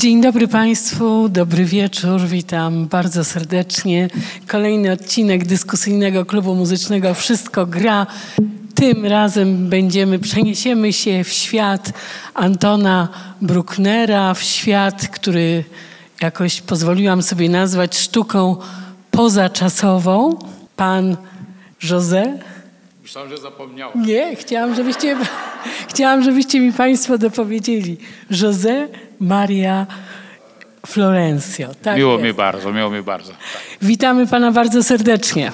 Dzień dobry Państwu, dobry wieczór, witam bardzo serdecznie. Kolejny odcinek dyskusyjnego klubu muzycznego Wszystko gra. Tym razem przeniesiemy się w świat Antona Brucknera, w świat, który jakoś pozwoliłam sobie nazwać sztuką pozaczasową. Pan José. Myślałem, że zapomniałem. Nie, chciałam, żebyście mi Państwo dopowiedzieli. José Maria Florencio. Tak miło jest. mi bardzo. Tak. Witamy Pana bardzo serdecznie.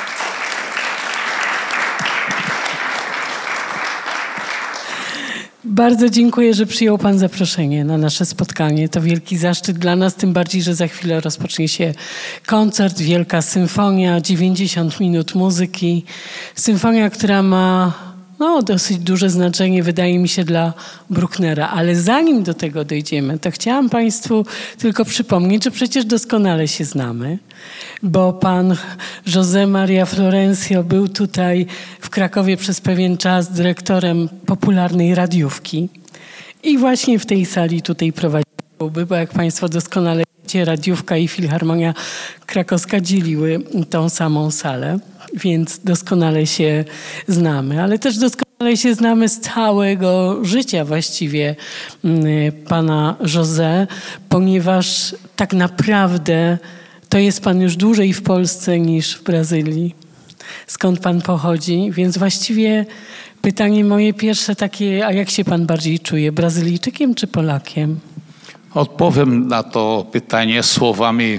Bardzo dziękuję, że przyjął Pan zaproszenie na nasze spotkanie. To wielki zaszczyt dla nas, tym bardziej, że za chwilę rozpocznie się koncert, wielka symfonia, 90 minut muzyki. Symfonia, która ma dosyć duże znaczenie, wydaje mi się, dla Brucknera. Ale zanim do tego dojdziemy, to chciałam Państwu tylko przypomnieć, że przecież doskonale się znamy, bo pan José Maria Florencio był tutaj w Krakowie przez pewien czas dyrektorem popularnej radiówki i właśnie w tej sali tutaj prowadziłby, bo jak Państwo doskonale wiecie, radiówka i Filharmonia Krakowska dzieliły tą samą salę, więc doskonale się znamy, ale też doskonale się znamy z całego życia właściwie pana José, ponieważ tak naprawdę to jest pan już dłużej w Polsce niż w Brazylii, skąd pan pochodzi, więc właściwie pytanie moje pierwsze takie, a jak się pan bardziej czuje, Brazylijczykiem czy Polakiem? Odpowiem na to pytanie słowami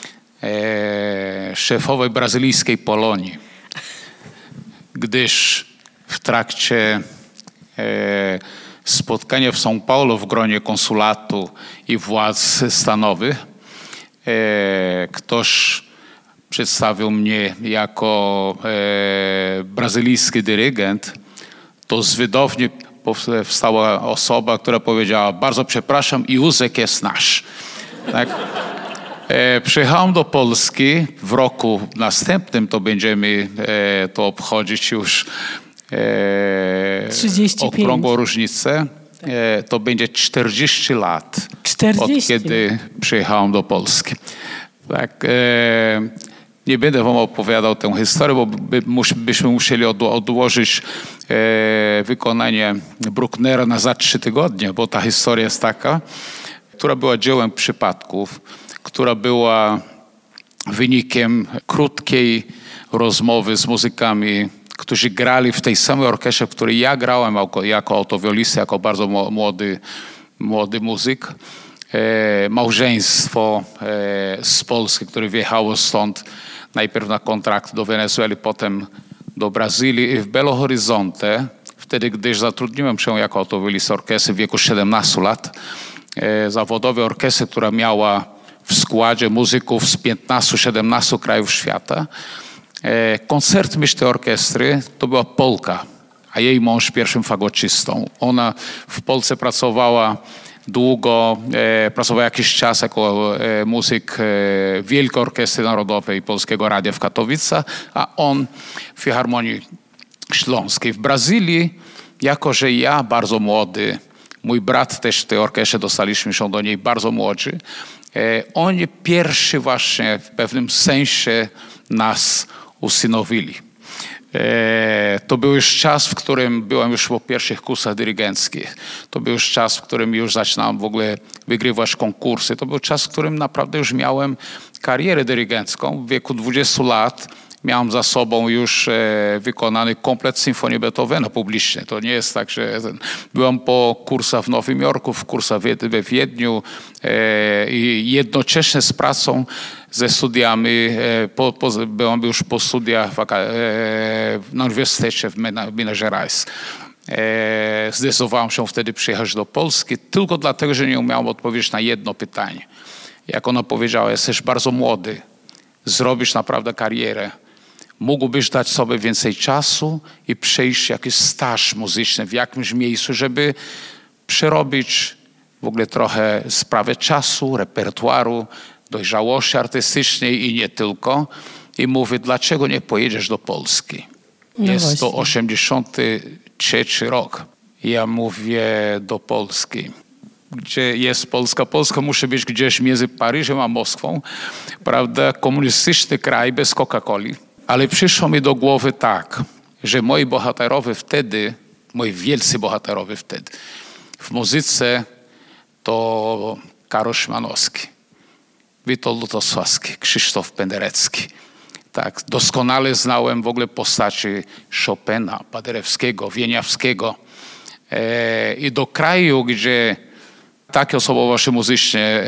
szefowej brazylijskiej Polonii, gdyż w trakcie spotkania w São Paulo w gronie konsulatu i władz stanowych ktoś przedstawił mnie jako brazylijski dyrygent, to z widowni powstała osoba, która powiedziała: bardzo przepraszam, i Józek jest nasz. Tak? Przyjechałem do Polski w roku następnym, to będziemy to obchodzić już 35. okrągłą różnicę. To będzie 40 lat 40. od kiedy przyjechałem do Polski. Tak, nie będę wam opowiadał tę historię, bo byśmy musieli odłożyć wykonanie Brucknera na za 3 tygodnie, bo ta historia jest taka, która była dziełem przypadków, która była wynikiem krótkiej rozmowy z muzykami, którzy grali w tej samej orkiestrze, w której ja grałem jako autowiolista, jako bardzo młody muzyk. Małżeństwo z Polski, które wjechało stąd najpierw na kontrakt do Wenezueli, potem do Brazylii i w Belo Horizonte, wtedy gdyż zatrudniłem się jako autowiolista orkiestry w wieku 17 lat, zawodowej orkiestry, która miała w składzie muzyków z 15-17 krajów świata. Koncertmistrz tej orkiestry to była Polka, a jej mąż pierwszym fagocistą. Ona w Polsce pracowała długo, pracowała jakiś czas jako muzyk Wielkiej Orkiestry Narodowej Polskiego Radia w Katowicach, a on w Filharmonii Śląskiej. W Brazylii, jako że ja bardzo młody, mój brat też w tej orkiestrze, dostaliśmy się do niej bardzo młodzi, oni pierwszy właśnie w pewnym sensie nas usynowili. To był już czas, w którym byłem już po pierwszych kursach dyrygenckich. To był już czas, w którym już zaczynałem w ogóle wygrywać konkursy. To był czas, w którym naprawdę już miałem karierę dyrygencką. W wieku 20 lat miałem za sobą już wykonany komplet symfonii Beethovena publicznie. To nie jest tak, że byłem po kursach w Nowym Jorku, w kursach we Wiedniu i jednocześnie z pracą, ze studiami, byłem już po studiach na Uniwersytecie w Minas Gerais. Zdecydowałem się wtedy przyjechać do Polski tylko dlatego, że nie umiałem odpowiedzieć na jedno pytanie. Jak ona powiedziała, jesteś bardzo młody, zrobisz naprawdę karierę. Mógłbyś dać sobie więcej czasu i przejść jakiś staż muzyczny w jakimś miejscu, żeby przerobić w ogóle trochę sprawę czasu, repertuaru, dojrzałości artystycznej i nie tylko. I mówię, dlaczego nie pojedziesz do Polski? Jest to 83 rok. Ja mówię, do Polski. gdzie jest Polska. Polska musi być gdzieś między Paryżem a Moskwą, prawda? Komunistyczny kraj bez Coca-Coli. Ale przyszło mi do głowy tak, że moi bohaterowie wtedy, moi wielcy bohaterowie wtedy, w muzyce to Karol Szymanowski, Witold Lutosławski, Krzysztof Penderecki. Tak, doskonale znałem w ogóle postaci Chopina, Paderewskiego, Wieniawskiego. I do kraju, gdzie takie osobowości muzycznie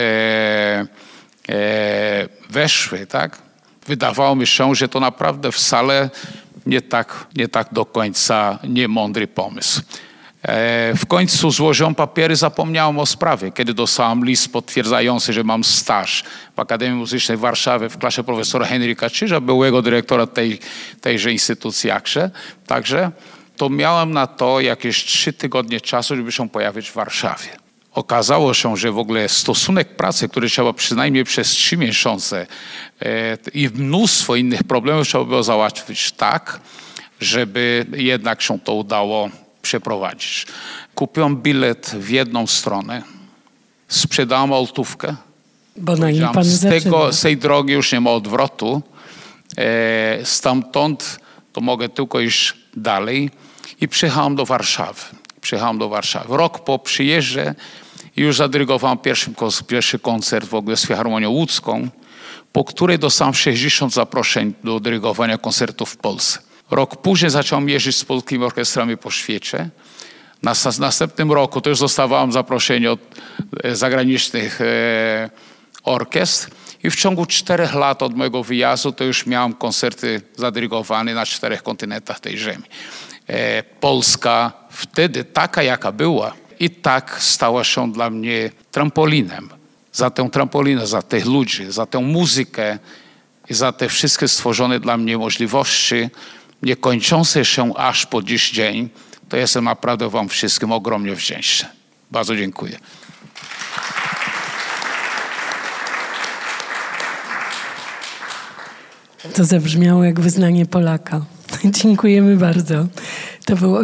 weszły, tak, wydawało mi się, że to naprawdę wcale nie tak do końca niemądry pomysł. W końcu złożyłem papiery, zapomniałem o sprawie. Kiedy dostałem list potwierdzający, że mam staż w Akademii Muzycznej w Warszawie w klasie profesora Henryka Czyża, byłego dyrektora tejże instytucji jakże. Także to miałem na to jakieś 3 tygodnie czasu, żeby się pojawić w Warszawie. Okazało się, że w ogóle stosunek pracy, który trzeba przynajmniej przez 3 miesiące i mnóstwo innych problemów trzeba było załatwić tak, żeby jednak się to udało przeprowadzić. Kupiłem bilet w jedną stronę, sprzedałem altówkę. Bo na nim pan z tej drogi już nie ma odwrotu. Stamtąd to mogę tylko iść dalej i przyjechałem do Warszawy. Rok po przyjeździe już zadyrygowałem pierwszy koncert w ogóle z Filharmonią Łódzką, po której dostałem 60 zaproszeń do dyrygowania koncertów w Polsce. Rok później zacząłem jeździć z polskimi orkiestrami po świecie. W następnym roku też dostawałem zaproszenia od zagranicznych orkiestr i w ciągu 4 lat od mojego wyjazdu to już miałem koncerty zadyrygowane na 4 kontynentach tej ziemi. Polska wtedy taka, jaka była, i tak stała się dla mnie trampolinem. Za tę trampolinę, za tych ludzi, za tę muzykę i za te wszystkie stworzone dla mnie możliwości, niekończące się aż po dziś dzień, to jestem naprawdę wam wszystkim ogromnie wdzięczny. Bardzo dziękuję. To zabrzmiało jak wyznanie Polaka. Dziękujemy bardzo. To był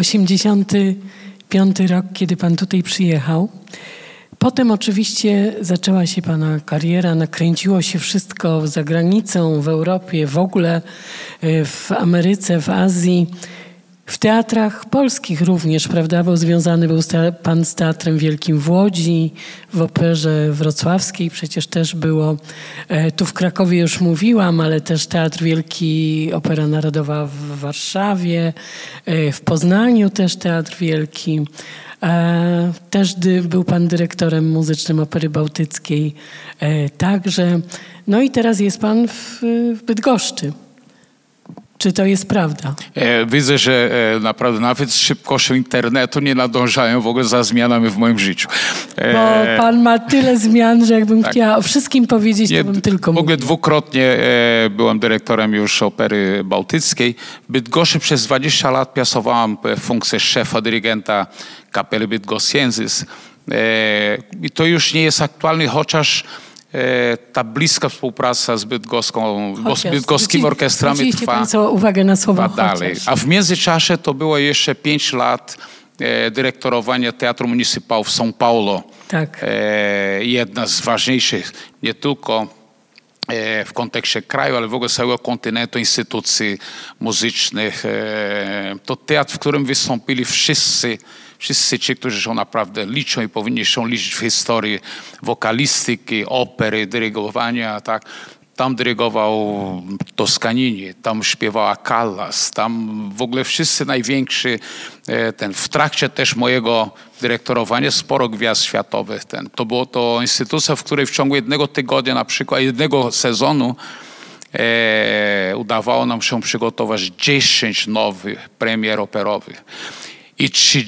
85 rok, kiedy pan tutaj przyjechał. Potem oczywiście zaczęła się pana kariera, nakręciło się wszystko za granicą, w Europie, w ogóle w Ameryce, w Azji, w teatrach polskich również, prawda? Bo związany był pan z Teatrem Wielkim w Łodzi, w Operze Wrocławskiej przecież też było. Tu w Krakowie już mówiłam, ale też Teatr Wielki, Opera Narodowa w Warszawie, w Poznaniu też Teatr Wielki. Też był pan dyrektorem muzycznym Opery Bałtyckiej także. No i teraz jest pan w Bydgoszczy. Czy to jest prawda? Widzę, że naprawdę nawet z szybkością internetu nie nadążają w ogóle za zmianami w moim życiu. Bo pan ma tyle zmian, że jakbym chciała o wszystkim powiedzieć, to bym tylko mówił. W ogóle dwukrotnie byłem dyrektorem już Opery Bałtyckiej. W Bydgoszczy przez 20 lat piasowałem funkcję szefa dyrygenta Kapeli Bydgoszcjensis. I to już nie jest aktualne, chociaż ta bliska współpraca z bydgoskimi orkiestrami trwa uwagę na słowa dalej. A w międzyczasie to było jeszcze 5 lat dyrektorowania Teatru Municipal w São Paulo. Tak. Jedna z ważniejszych, nie tylko w kontekście kraju, ale w ogóle całego kontynentu instytucji muzycznych. To teatr, w którym wystąpili wszyscy ci, którzy się naprawdę liczą i powinni się liczyć w historii wokalistyki, opery, dyrygowania, tak. Tam dyrygował Toscanini, tam śpiewała Callas, tam w ogóle wszyscy najwięksi, w trakcie też mojego dyrektorowania sporo gwiazd światowych. To była to instytucja, w której w ciągu 1 tygodnia, na przykład 1 sezonu, udawało nam się przygotować 10 nowych premier operowych i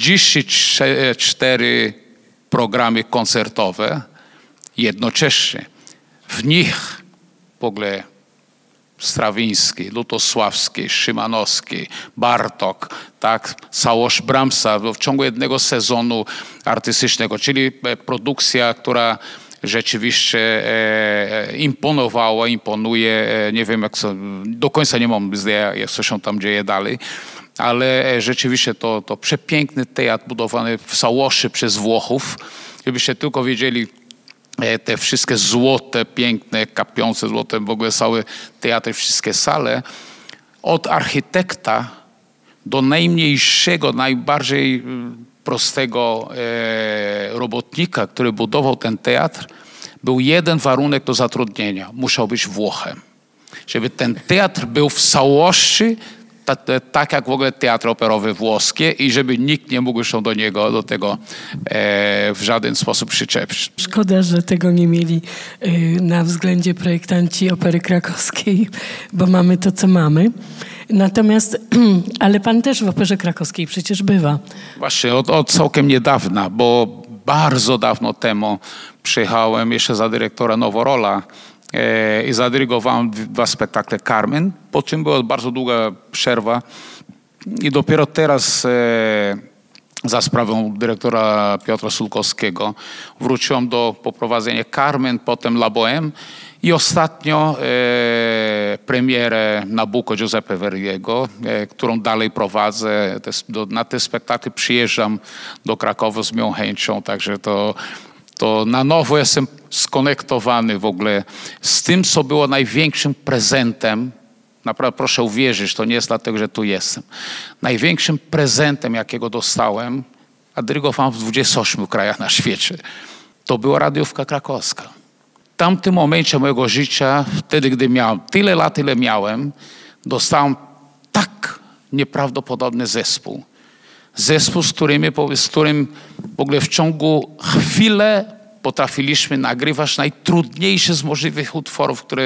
34 programy koncertowe jednocześnie. W nich w ogóle Strawiński, Lutosławski, Szymanowski, Bartok, tak, całość Brahmsa w ciągu 1 sezonu artystycznego, czyli produkcja, która rzeczywiście imponowała, imponuje. Nie wiem, do końca nie mam zdania, jak co się tam dzieje dalej. ale rzeczywiście to przepiękny teatr budowany w Sałoszy przez Włochów. Gdybyście tylko wiedzieli, te wszystkie złote, piękne, kapiące złotem, w ogóle cały teatr, wszystkie sale, od architekta do najmniejszego, najbardziej prostego robotnika, który budował ten teatr, był jeden warunek do zatrudnienia. Musiał być Włochem. Żeby ten teatr był w całości tak jak w ogóle teatry operowe włoskie i żeby nikt nie mógł się do tego w żaden sposób przyczepić. Szkoda, że tego nie mieli na względzie projektanci Opery Krakowskiej, bo mamy to, co mamy. Natomiast, ale pan też w Operze Krakowskiej przecież bywa. Właśnie od całkiem niedawna, bo bardzo dawno temu przyjechałem jeszcze za dyrektora Noworola i zadyrygowałem 2 spektakle Carmen, po czym była bardzo długa przerwa i dopiero teraz za sprawą dyrektora Piotra Sulkowskiego wróciłem do poprowadzenia Carmen, potem La Bohème i ostatnio premierę Nabucco Giuseppe Verdiego, którą dalej prowadzę. Na te spektakle przyjeżdżam do Krakowa z miłą chęcią, także to na nowo jestem skonektowany w ogóle z tym, co było największym prezentem. Naprawdę proszę uwierzyć, to nie jest dlatego, że tu jestem. Największym prezentem, jakiego dostałem, a dyrygowałem w 28 krajach na świecie, to była radiówka krakowska. W tamtym momencie mojego życia, wtedy, gdy miałem tyle lat, ile miałem, dostałem tak nieprawdopodobny zespół. Zespół, z którym w ogóle w ciągu chwili potrafiliśmy nagrywać najtrudniejsze z możliwych utworów, które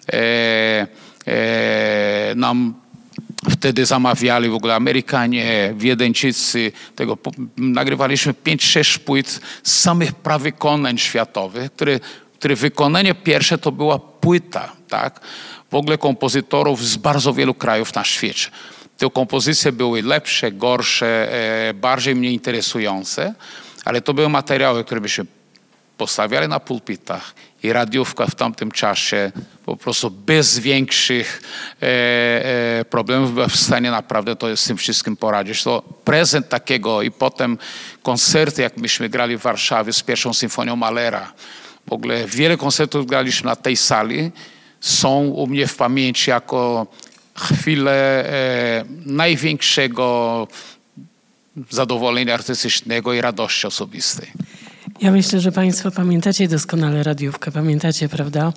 nam wtedy zamawiali w ogóle Amerykanie, Wiedeńczycy. Nagrywaliśmy 5-6 płyt z samych prawykonań światowych, które wykonanie pierwsze to była płyta, tak? W ogóle kompozytorów z bardzo wielu krajów na świecie. Te kompozycje były lepsze, gorsze, bardziej mnie interesujące, ale to były materiały, które byśmy postawiali na pulpitach i radiówka w tamtym czasie po prostu bez większych problemów była w stanie naprawdę to z tym wszystkim poradzić. To prezent takiego i potem koncerty, jak myśmy grali w Warszawie z pierwszą symfonią Mahlera. W ogóle wiele koncertów graliśmy na tej sali, są u mnie w pamięci jako chwilę największego zadowolenia artystycznego i radości osobistej. Ja myślę, że państwo pamiętacie doskonale radiówkę. Pamiętacie, prawda?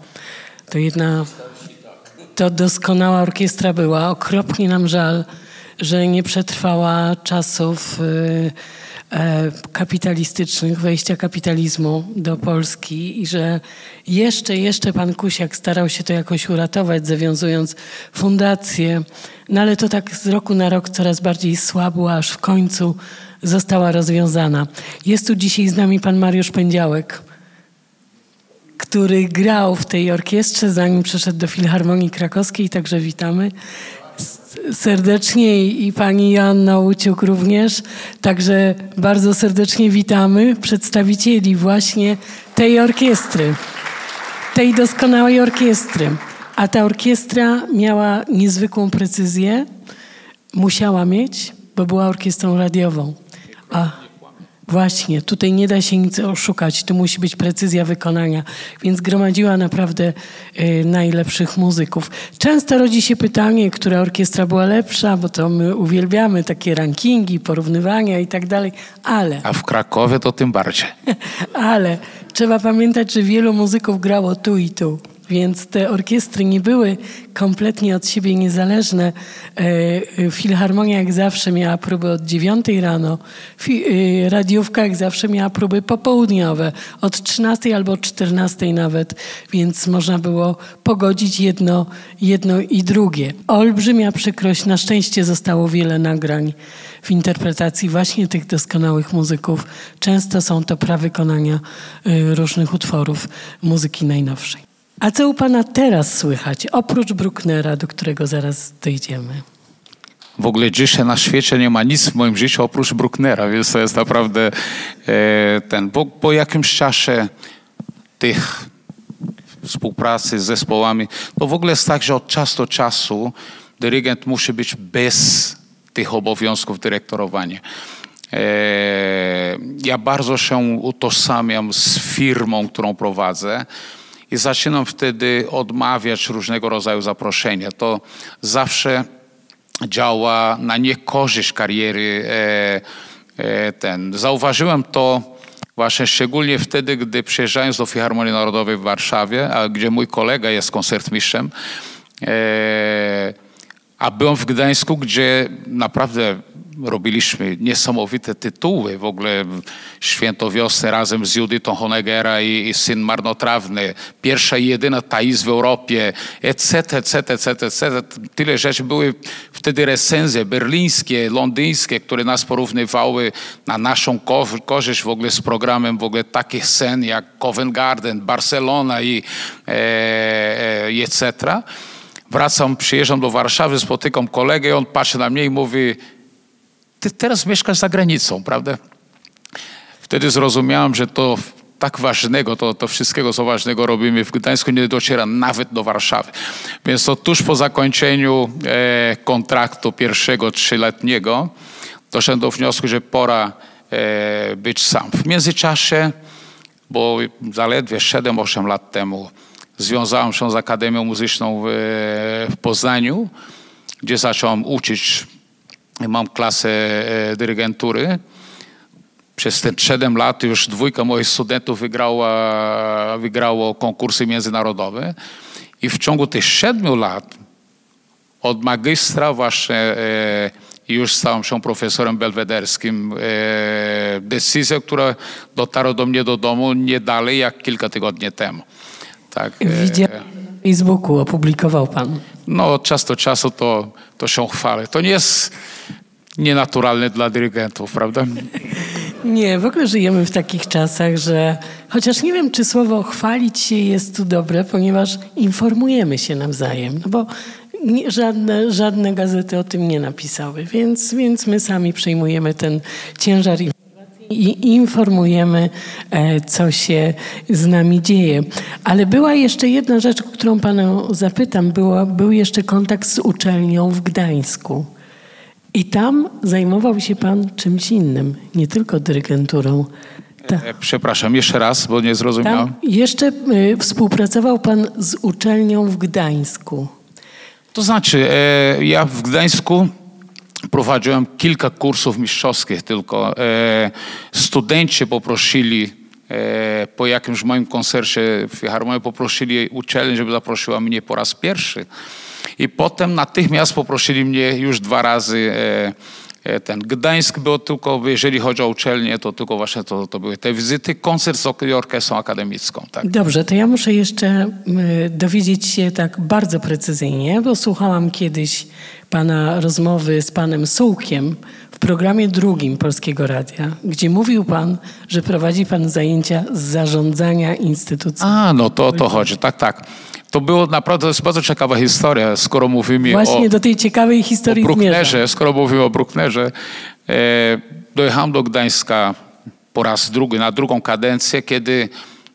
To doskonała orkiestra była. Okropnie nam żal, że nie przetrwała czasów kapitalistycznych, wejścia kapitalizmu do Polski i że jeszcze pan Kusiak starał się to jakoś uratować, zawiązując fundację. No ale to tak z roku na rok coraz bardziej słabło, aż w końcu została rozwiązana. Jest tu dzisiaj z nami pan Mariusz Pędziałek, który grał w tej orkiestrze, zanim przeszedł do Filharmonii Krakowskiej, także witamy serdecznie i pani Joanna Łuciuk również. Także bardzo serdecznie witamy przedstawicieli właśnie tej orkiestry, tej doskonałej orkiestry. A ta orkiestra miała niezwykłą precyzję, musiała mieć, bo była orkiestrą radiową. A właśnie, tutaj nie da się nic oszukać, tu musi być precyzja wykonania, więc gromadziła naprawdę najlepszych muzyków. Często rodzi się pytanie, która orkiestra była lepsza, bo to my uwielbiamy takie rankingi, porównywania i tak dalej, ale... A w Krakowie to tym bardziej. Ale trzeba pamiętać, że wielu muzyków grało tu i tu. Więc te orkiestry nie były kompletnie od siebie niezależne. Filharmonia jak zawsze miała próby od 9 rano. Radiówka jak zawsze miała próby popołudniowe. Od 13 albo 14 nawet. Więc można było pogodzić jedno i drugie. Olbrzymia przykrość. Na szczęście zostało wiele nagrań w interpretacji właśnie tych doskonałych muzyków. Często są to prawykonania różnych utworów muzyki najnowszej. A co u pana teraz słychać, oprócz Brucknera, do którego zaraz dojdziemy? W ogóle dzisiaj na świecie nie ma nic w moim życiu oprócz Brucknera, więc to jest naprawdę bo po jakimś czasie tych współpracy z zespołami, to w ogóle jest tak, że od czasu do czasu dyrygent musi być bez tych obowiązków dyrektorowania. Ja bardzo się utożsamiam z firmą, którą prowadzę i zaczynam wtedy odmawiać różnego rodzaju zaproszenia. To zawsze działa na niekorzyść kariery. Zauważyłem to właśnie szczególnie wtedy, gdy przyjeżdżając do Filharmonii Narodowej w Warszawie, gdzie mój kolega jest koncertmistrzem, a byłem w Gdańsku, gdzie naprawdę robiliśmy niesamowite tytuły. W ogóle Święto Wiosny razem z Judytą Honeggera i Syn Marnotrawny. Pierwsza i jedyna Thais w Europie, etc. Tyle rzeczy. Były wtedy recenzje berlińskie, londyńskie, które nas porównywały na naszą korzyść w ogóle z programem w ogóle takich scen jak Covent Garden, Barcelona i etc. Przyjeżdżam do Warszawy, spotykam kolegę i on patrzy na mnie i mówi: ty teraz mieszkasz za granicą, prawda? Wtedy zrozumiałem, że to tak ważnego, to wszystkiego, co ważnego robimy w Gdańsku, nie dociera nawet do Warszawy. Więc to tuż po zakończeniu kontraktu pierwszego 3-letniego doszedłem do wniosku, że pora być sam. W międzyczasie, bo zaledwie 7-8 lat temu związałem się z Akademią Muzyczną w Poznaniu, gdzie zacząłem uczyć. Mam klasę dyrygentury. Przez te 7 lat już 2 moich studentów wygrało konkursy międzynarodowe. I w ciągu tych 7 lat od magistra właśnie już stałem się profesorem belwederskim. Decyzja, która dotarła do mnie do domu nie dalej jak kilka tygodni temu. Tak. Widziałem na Facebooku, opublikował pan. No, od czasu do czasu to się chwalę. To nie jest nienaturalne dla dyrygentów, prawda? Nie, w ogóle żyjemy w takich czasach, że chociaż nie wiem, czy słowo chwalić się jest tu dobre, ponieważ informujemy się nawzajem, no bo żadne gazety o tym nie napisały, więc my sami przejmujemy ten ciężar informacji i informujemy, co się z nami dzieje. Ale była jeszcze jedna rzecz, o którą pana zapytam. Był jeszcze kontakt z uczelnią w Gdańsku. I tam zajmował się pan czymś innym, nie tylko dyrygenturą. Przepraszam, jeszcze raz, bo nie zrozumiałem. Tam jeszcze współpracował pan z uczelnią w Gdańsku. To znaczy, ja w Gdańsku prowadziłem kilka kursów mistrzowskich tylko. Studenci poprosili po jakimś moim koncercie w Filharmonii, poprosili uczelnię, żeby zaprosiła mnie po raz pierwszy. I potem natychmiast poprosili mnie już 2 razy. Gdańsk był tylko, jeżeli chodzi o uczelnię, to tylko właśnie to były te wizyty, koncert z orkiestrą akademicką. Tak. Dobrze, to ja muszę jeszcze dowiedzieć się tak bardzo precyzyjnie, bo słuchałam kiedyś pana rozmowy z panem Sułkiem w programie 2 Polskiego Radia, gdzie mówił pan, że prowadzi pan zajęcia z zarządzania instytucji. No to chodzi, tak. To było naprawdę, to jest bardzo ciekawa historia, skoro mówimy właśnie do tej ciekawej historii o Brucknerze. Skoro mówimy o Brucknerze, dojechałem do Gdańska po raz drugi, na drugą kadencję, kiedy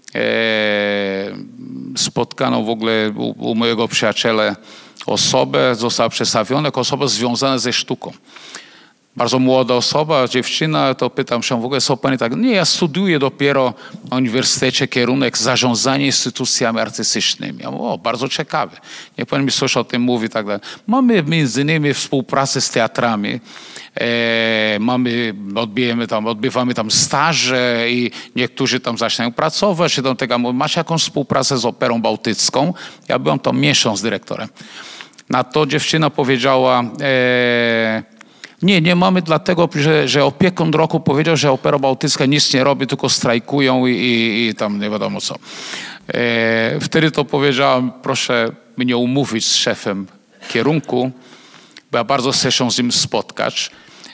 spotkano w ogóle u mojego przyjaciela osobę, została przedstawiona jako osoba związana ze sztuką. Bardzo młoda osoba, dziewczyna, to pytam się w ogóle, co pani tak? Nie, ja studiuję dopiero na uniwersytecie kierunek zarządzanie instytucjami artystycznymi. Ja mówię, bardzo ciekawe. Niech pan mi coś o tym mówi, tak dalej. Mamy między innymi współpracę z teatrami. Odbywamy tam staże i niektórzy tam zaczynają pracować. Masz jakąś współpracę z Operą Bałtycką? Ja byłem tam miesiąc dyrektorem. Na to dziewczyna powiedziała... Nie mamy dlatego, że opiekun roku powiedział, że Opera Bałtycka nic nie robi, tylko strajkują i tam nie wiadomo co. Wtedy to powiedziałem, proszę mnie umówić z szefem kierunku, bo ja bardzo chcę się z nim spotkać.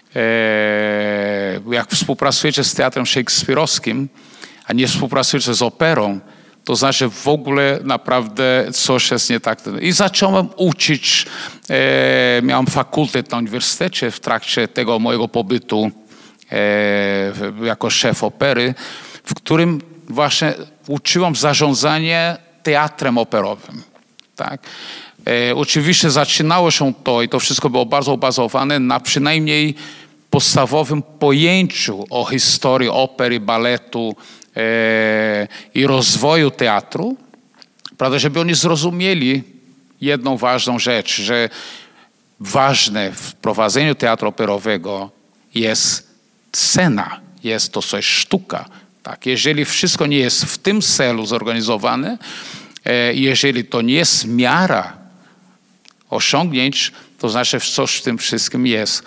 Jak współpracujecie z teatrem szekspirowskim, a nie współpracujecie z operą, to znaczy w ogóle naprawdę coś jest nie tak. I zacząłem uczyć. Miałem fakultet na uniwersytecie w trakcie tego mojego pobytu jako szef opery, w którym właśnie uczyłem zarządzanie teatrem operowym. Tak? Oczywiście zaczynało się to i to wszystko było bardzo obazowane na przynajmniej podstawowym pojęciu o historii opery, baletu i rozwoju teatru, prawda, żeby oni zrozumieli jedną ważną rzecz, że ważne w prowadzeniu teatru operowego jest scena, jest to coś sztuka. Tak? Jeżeli wszystko nie jest w tym celu zorganizowane, jeżeli to nie jest miara osiągnięć, to znaczy coś w tym wszystkim jest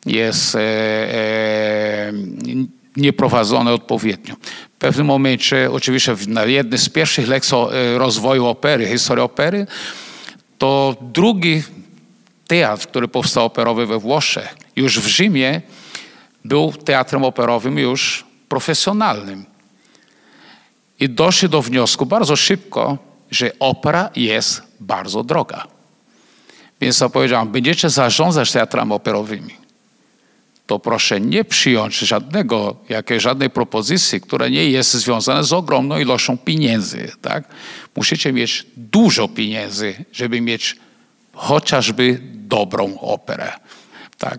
nieprowadzone odpowiednio. W pewnym momencie, oczywiście na jednej z pierwszych lekcji rozwoju opery, historii opery, to drugi teatr, który powstał operowy we Włoszech, już w Rzymie, był teatrem operowym już profesjonalnym. I doszli do wniosku bardzo szybko, że opera jest bardzo droga. Więc ja powiedziałem, będziecie zarządzać teatrami operowymi, to proszę nie przyjąć żadnej propozycji, która nie jest związana z ogromną ilością pieniędzy. Tak? Musicie mieć dużo pieniędzy, żeby mieć chociażby dobrą operę. Tak?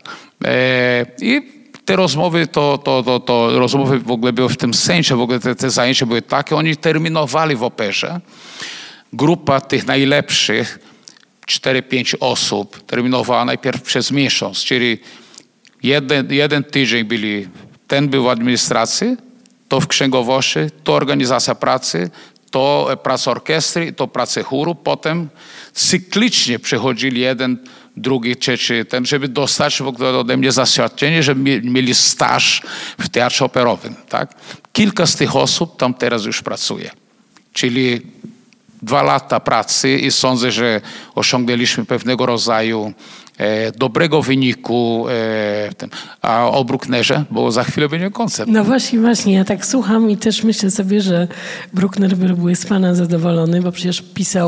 I te rozmowy, rozmowy w ogóle były w tym sensie, w ogóle te zajęcia były takie, oni terminowali w operze. Grupa tych najlepszych, 4-5 osób, terminowała najpierw przez miesiąc, czyli jeden tydzień ten był w administracji, to w księgowości, to organizacja pracy, to praca orkiestry, to praca chóru. Potem cyklicznie przechodzili jeden, drugi, trzeci, żeby dostać w ogóle ode mnie zaświadczenie, żeby mieli staż w teatrze operowym. Tak? Kilka z tych osób tam teraz już pracuje. Czyli 2 lata pracy i sądzę, że osiągnęliśmy pewnego rodzaju dobrego wyniku. A o Brucknerze, bo za chwilę będzie koncert. No właśnie, ja tak słucham i też myślę sobie, że Bruckner był z pana zadowolony, bo przecież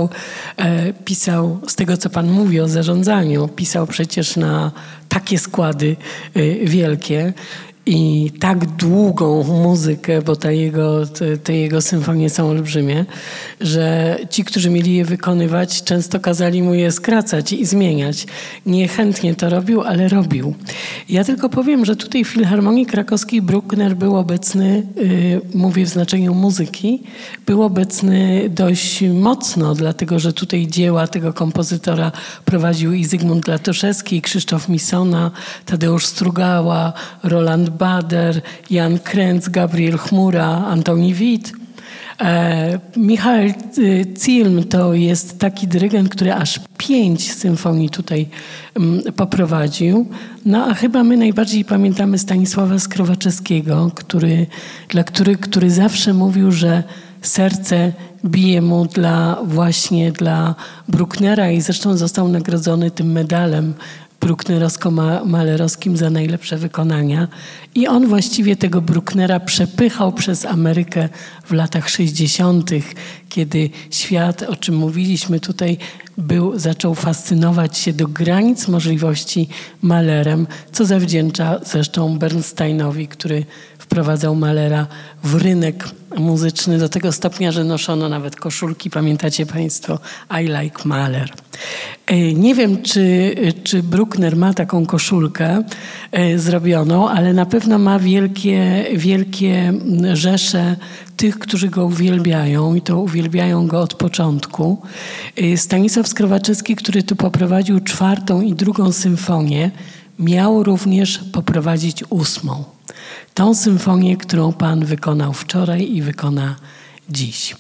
pisał z tego, co pan mówi o zarządzaniu, pisał przecież na takie składy wielkie i tak długą muzykę, bo te jego symfonie są olbrzymie, że ci, którzy mieli je wykonywać, często kazali mu je skracać i zmieniać. Niechętnie to robił, ale robił. Ja tylko powiem, że tutaj w Filharmonii Krakowskiej Bruckner był obecny, mówię w znaczeniu muzyki, był obecny dość mocno, dlatego że tutaj dzieła tego kompozytora prowadził i Zygmunt Latoszewski, i Krzysztof Misona, Tadeusz Strugała, Roland Bader, Jan Krenz, Gabriel Chmura, Antoni Wit. Michał Cilm to jest taki dyrygent, który aż 5 symfonii tutaj poprowadził. No a chyba my najbardziej pamiętamy Stanisława Skrowaczewskiego, który zawsze mówił, że serce bije mu właśnie dla Brucknera i zresztą został nagrodzony tym medalem brucknerowsko-malerowskim za najlepsze wykonania. I on właściwie tego Brucknera przepychał przez Amerykę w latach 60., kiedy świat, o czym mówiliśmy tutaj, zaczął fascynować się do granic możliwości Malerem, co zawdzięcza zresztą Bernsteinowi, który wprowadzał Malera w rynek muzyczny do tego stopnia, że noszono nawet koszulki, pamiętacie państwo, I like Mahler. Nie wiem, czy Bruckner ma taką koszulkę zrobioną, ale na pewno ma wielkie rzesze tych, którzy go uwielbiają i to uwielbiają go od początku. Stanisław Skrowaczewski, który tu poprowadził 4. i 2. symfonię, miał również poprowadzić 8. Tą symfonię, którą pan wykonał wczoraj i wykona dziś.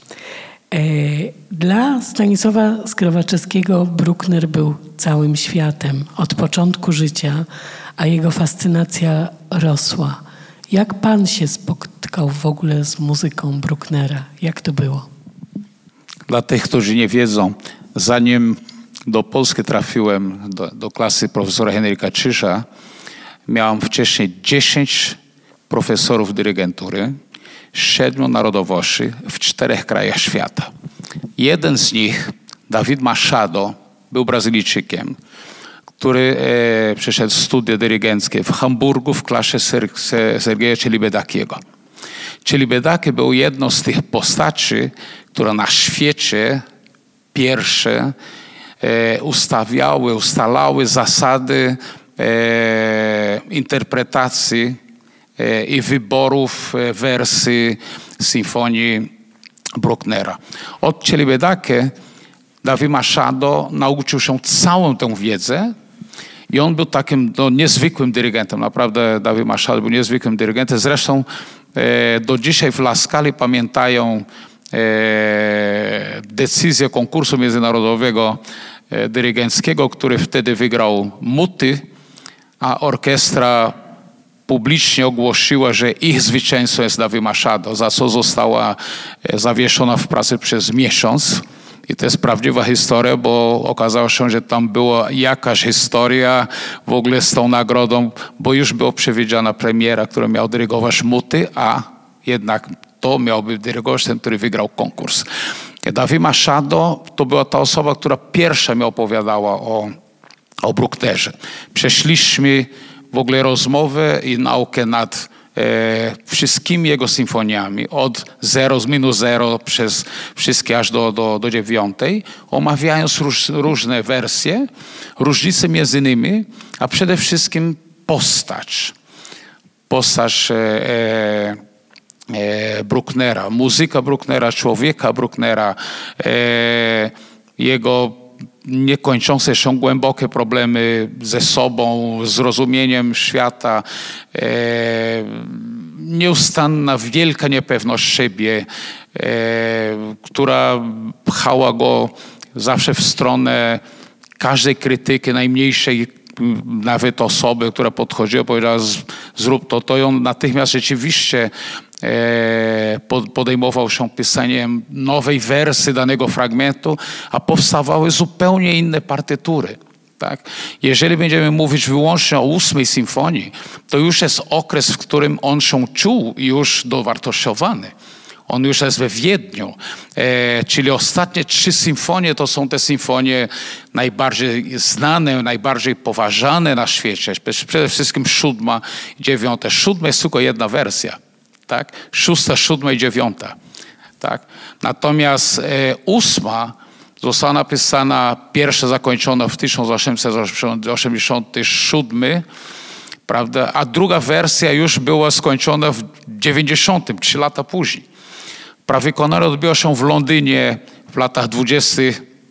Dla Stanisława Skrowaczewskiego Bruckner był całym światem od początku życia, a jego fascynacja rosła. Jak pan się spotkał w ogóle z muzyką Brucknera? Jak to było? Dla tych, którzy nie wiedzą, zanim do Polski trafiłem do klasy profesora Henryka Czysza, miałem wcześniej 10 profesorów dyrygentury, 7 narodowości w 4 krajach świata. Jeden z nich, David Machado, był Brazylijczykiem, który przeszedł studia dyrygenckie w Hamburgu w klasie Sergeja Celibedakiego. Celibedaki był jedną z tych postaci, która na świecie pierwsze ustalały zasady interpretacji i wyborów wersji symfonii Brucknera. Od Celibidache David Machado nauczył się całą tę wiedzę i on był takim niezwykłym dyrygentem. Naprawdę David Machado był niezwykłym dyrygentem. Zresztą do dzisiaj w La Scali pamiętają decyzję konkursu międzynarodowego dyrygenckiego, który wtedy wygrał Muti, a orkiestra publicznie ogłosiła, że ich zwycięzcą jest David Machado, za co została zawieszona w pracy przez miesiąc. I to jest prawdziwa historia, bo okazało się, że tam była jakaś historia w ogóle z tą nagrodą, bo już była przewidziana premiera, która miał dyrygować Muti, a jednak to miałby dyrygować ten, który wygrał konkurs. David Machado to była ta osoba, która pierwsza mi opowiadała o Brucknerze. Przeszliśmy w ogóle rozmowę i naukę nad wszystkimi jego symfoniami, od z minus 0 przez wszystkie aż do 9, omawiając różne wersje, różnice między nimi, a przede wszystkim postać Brucknera, muzyka Brucknera, człowieka Brucknera, jego niekończące się głębokie problemy ze sobą, z rozumieniem świata, nieustanna wielka niepewność siebie, która pchała go zawsze w stronę każdej krytyki, najmniejszej nawet osoby, która podchodziła, powiedziała zrób to i on natychmiast rzeczywiście podejmował się pisaniem nowej wersji danego fragmentu, a powstawały zupełnie inne partytury. Tak? Jeżeli będziemy mówić wyłącznie o 8 symfonii, to już jest okres, w którym on się czuł już dowartościowany. On już jest we Wiedniu, czyli ostatnie 3 symfonie to są te symfonie najbardziej znane, najbardziej poważane na świecie. Przede wszystkim 7 i 9. 7 jest tylko jedna wersja. Tak? 6, 7 i 9. Tak? Natomiast 8 została napisana, pierwsza zakończona w 1887, prawda? A druga wersja już była skończona w 90, 3 lata później. Prawykonanie odbyło się w Londynie w latach 20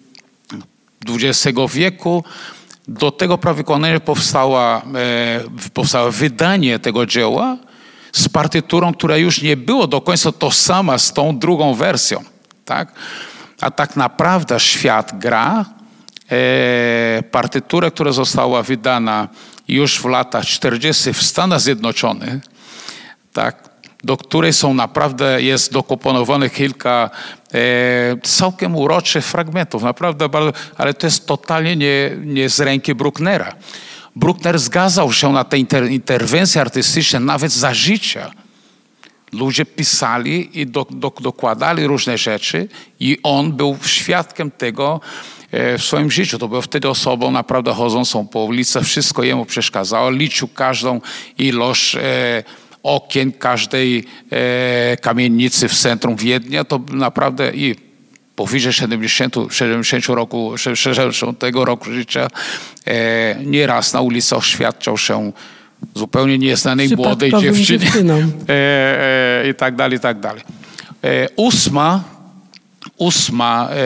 XX wieku. Do tego prawykonania powstało wydanie tego dzieła z partyturą, która już nie było do końca tożsama z tą drugą wersją. Tak? A tak naprawdę świat gra partyturę, która została wydana już w latach 40 w Stanach Zjednoczonych, tak? Do której jest dokomponowanych kilka całkiem uroczych fragmentów, naprawdę bardzo, ale to jest totalnie nie z ręki Brucknera. Bruckner zgadzał się na te interwencje artystyczne nawet za życia. Ludzie pisali i dokładali różne rzeczy i on był świadkiem tego w swoim życiu. To był wtedy osobą naprawdę chodzącą po ulicy, wszystko jemu przeszkadzało, liczył każdą ilość okien każdej kamienicy w centrum Wiednia. To naprawdę i powyżej 70 roku życia nieraz na ulicy oświadczał się zupełnie nieznanej młodej dziewczynie i tak dalej, i tak dalej. 8,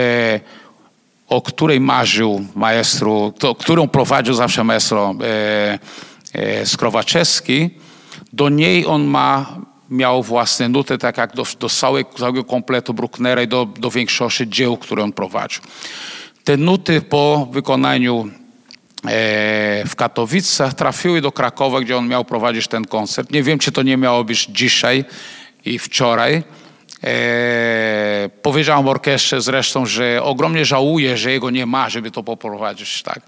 o której marzył maestro, którą prowadził zawsze maestro Skrowaczewski, do niej on miał własne nuty, tak jak do całego kompletu Brucknera i do większości dzieł, które on prowadził. Te nuty po wykonaniu w Katowicach trafiły do Krakowa, gdzie on miał prowadzić ten koncert. Nie wiem, czy to nie miało być dzisiaj i wczoraj. Powiedziałem orkiestrze zresztą, że ogromnie żałuję, że jego nie ma, żeby to poprowadzić. Tak?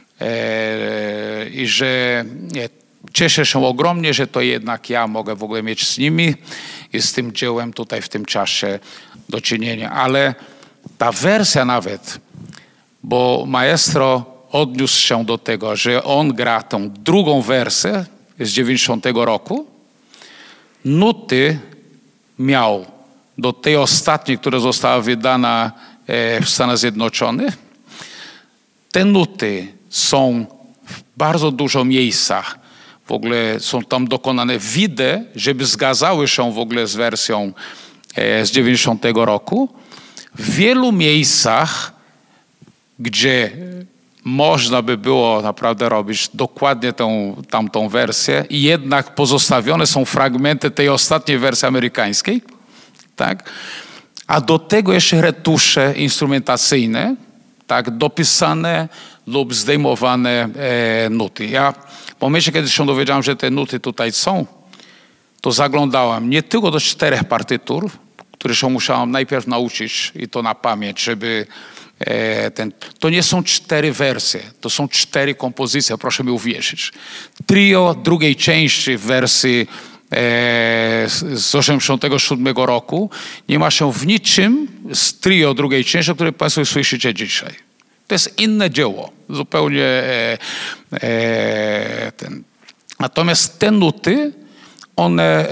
I że cieszę się ogromnie, że to jednak ja mogę w ogóle mieć z nimi i z tym dziełem tutaj w tym czasie do czynienia. Ale ta wersja nawet, bo maestro odniósł się do tego, że on gra tą drugą wersję z 90 roku, nuty miał do tej ostatniej, która została wydana w Stanach Zjednoczonych, te nuty są w bardzo dużo miejscach. W ogóle są tam dokonane widy, żeby zgadzały się w ogóle z wersją z 90 roku. W wielu miejscach, gdzie można by było naprawdę robić dokładnie tamtą wersję i jednak pozostawione są fragmenty tej ostatniej wersji amerykańskiej, tak? A do tego jeszcze retusze instrumentacyjne, tak, dopisane lub zdejmowane nuty. Ja w momencie, kiedy się dowiedziałem, że te nuty tutaj są, to zaglądałem nie tylko do 4 partytur, które się musiałem najpierw nauczyć i to na pamięć, żeby to nie są 4 wersje, to są 4 kompozycje, proszę mi uwierzyć. Trio drugiej części w wersji z 87 roku nie ma się w niczym z trio drugiej części, które Państwo słyszycie dzisiaj. To jest inne dzieło, zupełnie Natomiast te nuty, one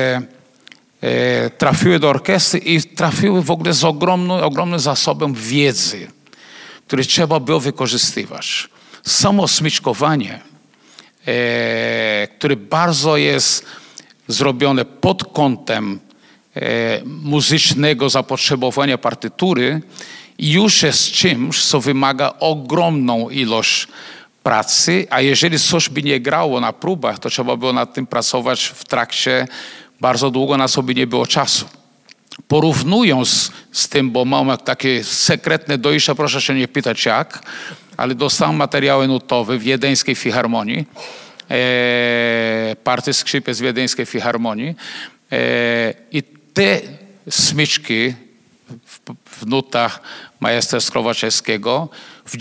trafiły do orkiestry i trafiły w ogóle z ogromnym zasobem wiedzy, który trzeba było wykorzystywać. Samo smyczkowanie, które bardzo jest zrobione pod kątem muzycznego zapotrzebowania partytury, już jest czymś, co wymaga ogromną ilość pracy, a jeżeli coś by nie grało na próbach, to trzeba było nad tym pracować w trakcie bardzo długo, na co by nie było czasu. Porównując z tym, bo mam takie sekretne dojścia, proszę się nie pytać jak, ale dostałem materiały nutowe w Wiedeńskiej Filharmonii, partie skrzypiec Wiedeńskiej Filharmonii i te smyczki w nutach maestra Skrowaczewskiego w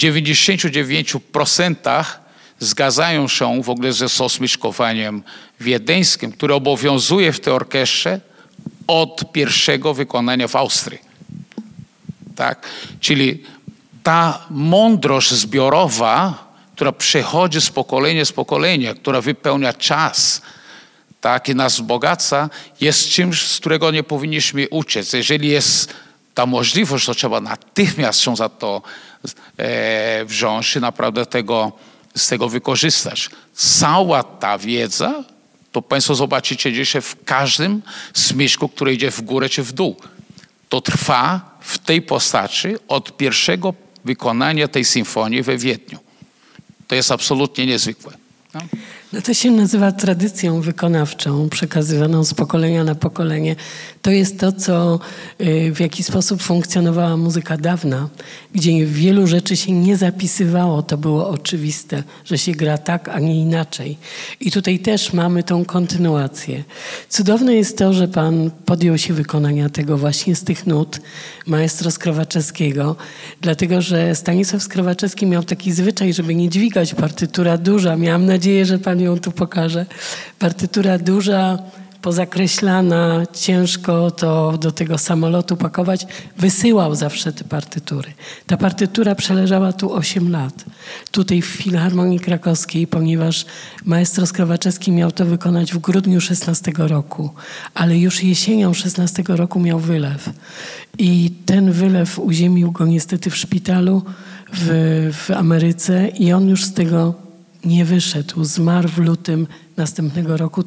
99% zgadzają się w ogóle ze smyczkowaniem wiedeńskim, które obowiązuje w tej orkiestrze od pierwszego wykonania w Austrii. Tak? Czyli ta mądrość zbiorowa, która przechodzi z pokolenia w pokolenie, która wypełnia czas, tak, i nas wzbogaca, jest czymś, z którego nie powinniśmy uciec. Jeżeli jest ta możliwość, to trzeba natychmiast się za to wziąć i naprawdę z tego wykorzystać. Cała ta wiedza, to Państwo zobaczycie dzisiaj w każdym smyczku, który idzie w górę czy w dół. To trwa w tej postaci od pierwszego wykonania tej symfonii we Wiedniu. To jest absolutnie niezwykłe. No? No to się nazywa tradycją wykonawczą, przekazywaną z pokolenia na pokolenie. To jest to, w jaki sposób funkcjonowała muzyka dawna, gdzie wielu rzeczy się nie zapisywało. To było oczywiste, że się gra tak, a nie inaczej. I tutaj też mamy tą kontynuację. Cudowne jest to, że Pan podjął się wykonania tego właśnie z tych nut maestro Skrowaczewskiego, dlatego że Stanisław Skrowaczewski miał taki zwyczaj, żeby nie dźwigać partytura duża. Miałam nadzieję, że Pan ją tu pokaże. Partytura duża, pozakreślana, ciężko to do tego samolotu pakować. Wysyłał zawsze te partytury. Ta partytura przeleżała tu 8 lat. Tutaj w Filharmonii Krakowskiej, ponieważ maestro Skrowaczewski miał to wykonać w grudniu 16 roku, ale już jesienią 16 roku miał wylew. I ten wylew uziemił go niestety w szpitalu w Ameryce i on już z tego nie wyszedł. Zmarł w lutym następnego roku,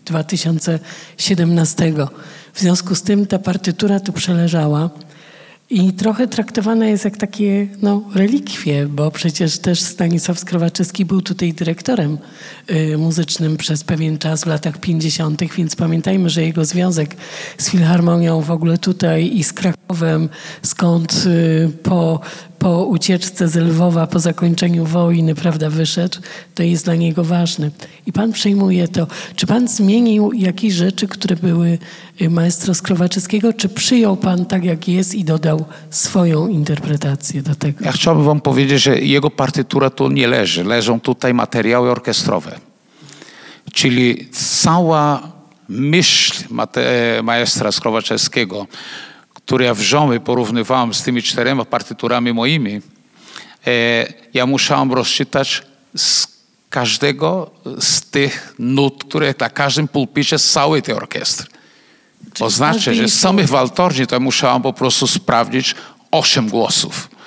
2017. W związku z tym ta partytura tu przeleżała i trochę traktowana jest jak takie relikwie, bo przecież też Stanisław Skrowaczewski był tutaj dyrektorem muzycznym przez pewien czas w latach 50., więc pamiętajmy, że jego związek z Filharmonią w ogóle tutaj i z Krakowem, skąd po ucieczce z Lwowa, po zakończeniu wojny, prawda, wyszedł, to jest dla niego ważne. I Pan przejmuje to. Czy Pan zmienił jakieś rzeczy, które były maestro Skrowaczewskiego, czy przyjął Pan tak, jak jest i dodał swoją interpretację do tego? Ja chciałbym Wam powiedzieć, że jego partytura tu nie leży. Leżą tutaj materiały orkiestrowe. Czyli cała myśl maestra Skrowaczewskiego, które ja wziąłem i porównywałem z tymi 4 partyturami moimi, ja musiałem rozczytać z każdego z tych nut, które na każdym pulpicie z całej tej orkiestry. To znaczy, że z samych waltorni to musiałem po prostu sprawdzić 8 głosów.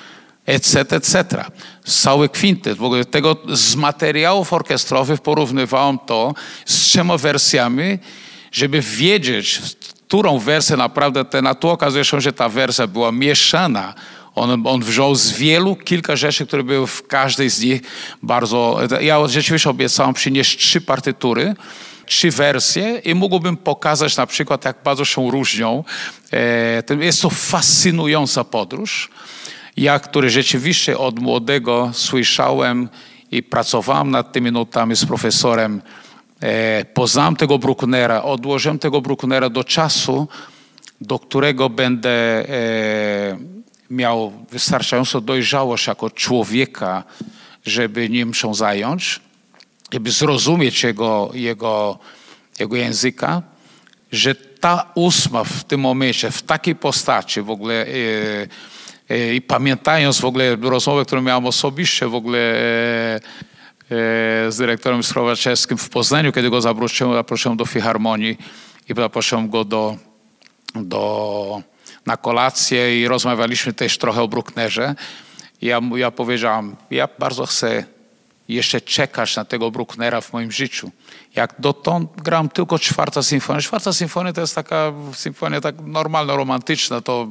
etc. Cały kwintet. W ogóle z materiałów orkiestrowych porównywałem to z 3 wersjami, żeby wiedzieć, którą wersję naprawdę a tu okazuje się, że ta wersja była mieszana. On wziął z kilka rzeczy, które były w każdej z nich bardzo... Ja rzeczywiście obiecałem przynieść 3 partytury, 3 wersje i mógłbym pokazać na przykład, jak bardzo się różnią. Jest to fascynująca podróż, który rzeczywiście od młodego słyszałem i pracowałem nad tymi nutami z profesorem. Poznałem tego Brucknera, odłożyłem tego Brucknera do czasu, do którego będę miał wystarczającą dojrzałość jako człowieka, żeby nim się zająć, żeby zrozumieć jego języka, że ta 8 w tym momencie, w takiej postaci w ogóle i pamiętając w ogóle rozmowę, którą miałem osobiście w ogóle z dyrektorem Skrowaczewskim w Poznaniu, kiedy go zaprosiłem do Filharmonii i zaprosiłem go na kolację i rozmawialiśmy też trochę o Brucknerze. Ja powiedziałem, ja bardzo chcę jeszcze czekać na tego Brucknera w moim życiu. Jak dotąd gram tylko 4. symfonia. 4. symfonia to jest taka symfonia tak normalna, romantyczna, to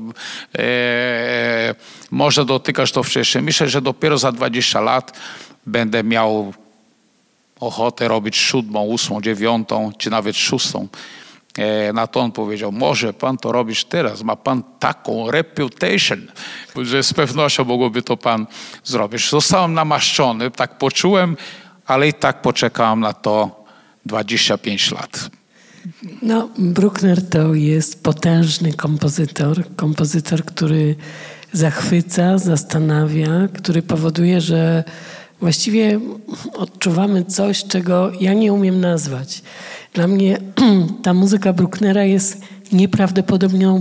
można dotykać to wcześniej. Myślę, że dopiero za 20 lat będę miał ochotę robić 7., 8., 9. czy nawet 6. Na to on powiedział, może pan to robić teraz, ma pan taką reputation, że z pewnością mogłoby to pan zrobić. Zostałem namaszczony, tak poczułem, ale i tak poczekałem na to 25 lat. No, Bruckner to jest potężny kompozytor, który zachwyca, zastanawia, który powoduje, że właściwie odczuwamy coś, czego ja nie umiem nazwać. Dla mnie ta muzyka Brucknera jest nieprawdopodobną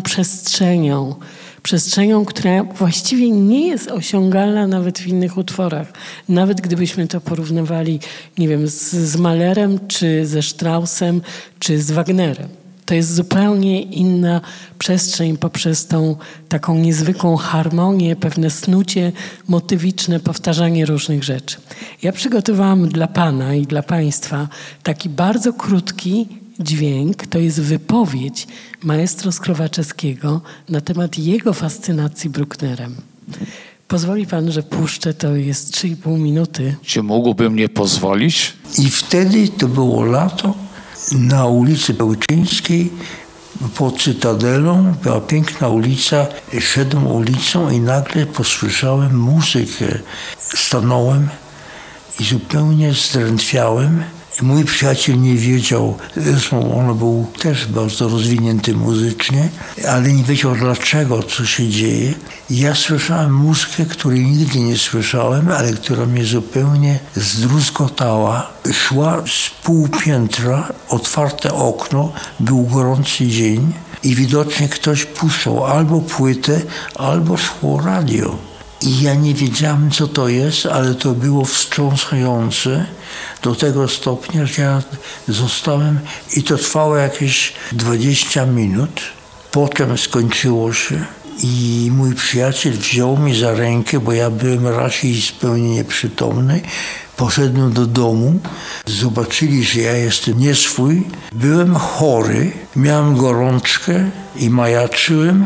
przestrzenią, która właściwie nie jest osiągalna nawet w innych utworach. Nawet gdybyśmy to porównywali, nie wiem, z Mahlerem, czy ze Straussem, czy z Wagnerem. To jest zupełnie inna przestrzeń poprzez tą taką niezwykłą harmonię, pewne snucie motywiczne, powtarzanie różnych rzeczy. Ja przygotowałam dla pana i dla państwa taki bardzo krótki dźwięk. To jest wypowiedź maestro Skrowaczewskiego na temat jego fascynacji Brucknerem. Pozwoli pan, że puszczę, to jest 3,5 minuty. Czy mógłbym nie pozwolić? I wtedy to było lato. Na ulicy Bełczyńskiej pod Cytadelą była piękna ulica. Szedłem ulicą i nagle posłyszałem muzykę. Stanąłem i zupełnie zdrętwiałem. Mój przyjaciel nie wiedział, zresztą on był też bardzo rozwinięty muzycznie, ale nie wiedział dlaczego, co się dzieje. Ja słyszałem muzykę, której nigdy nie słyszałem, ale która mnie zupełnie zdruzgotała. Szła z półpiętra, otwarte okno, był gorący dzień i widocznie ktoś puszczał albo płytę, albo szło radio. I ja nie wiedziałem, co to jest, ale to było wstrząsające do tego stopnia, że ja zostałem i to trwało jakieś 20 minut. Potem skończyło się i mój przyjaciel wziął mnie za rękę, bo ja byłem raczej zupełnie nieprzytomny. Poszedłem do domu, zobaczyli, że ja jestem nie swój. Byłem chory, miałem gorączkę i majaczyłem.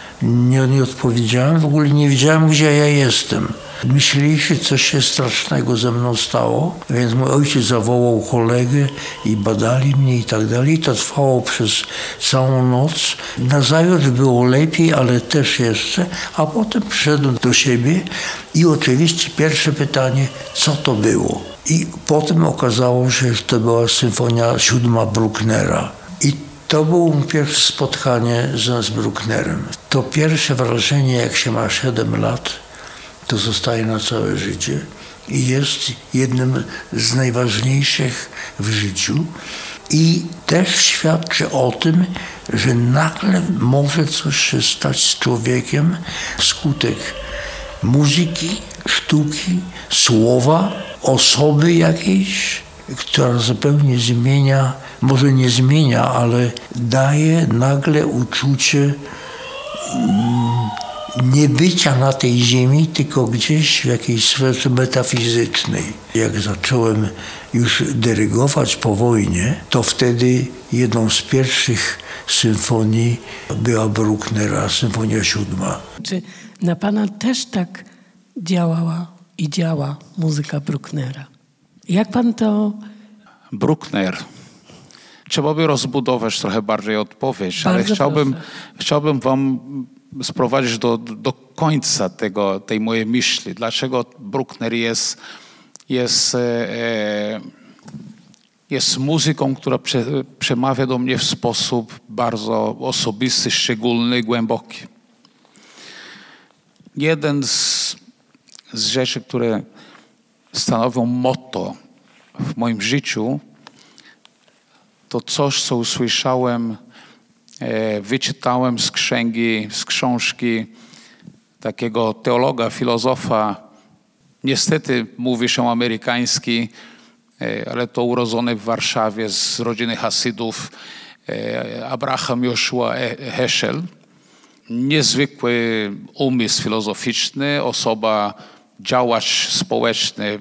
Nie odpowiedziałem, w ogóle nie wiedziałem, gdzie ja jestem. Myśleli, że coś się strasznego ze mną stało, więc mój ojciec zawołał kolegę i badali mnie i tak dalej. To trwało przez całą noc. Nazajutrz było lepiej, ale też jeszcze. A potem przyszedłem do siebie i oczywiście pierwsze pytanie, co to było? I potem okazało się, że to była symfonia 7 Brucknera. I to było pierwsze spotkanie z Brucknerem. To pierwsze wrażenie, jak się ma 7 lat, to zostaje na całe życie i jest jednym z najważniejszych w życiu. I też świadczy o tym, że nagle może coś się stać z człowiekiem wskutek muzyki, sztuki, słowa, osoby jakiejś, która zupełnie zmienia, może nie zmienia, ale daje nagle uczucie nie bycia na tej ziemi, tylko gdzieś w jakiejś sferze metafizycznej. Jak zacząłem już dyrygować po wojnie, to wtedy jedną z pierwszych symfonii była Brucknera, Symfonia 7. Czy na pana też tak działała i działa muzyka Brucknera? Jak pan to... Bruckner. Trzeba by rozbudować trochę bardziej odpowiedź, ale chciałbym wam sprowadzić do końca tej mojej myśli. Dlaczego Bruckner jest muzyką, która przemawia do mnie w sposób bardzo osobisty, szczególny, głęboki. Jeden z rzeczy, które stanowią motto w moim życiu, to coś, co usłyszałem, wyczytałem z książki takiego teologa, filozofa. Niestety mówi się amerykański, ale to urodzony w Warszawie z rodziny Hasydów, Abraham Joshua Heschel. Niezwykły umysł filozoficzny, osoba, działacz społeczny,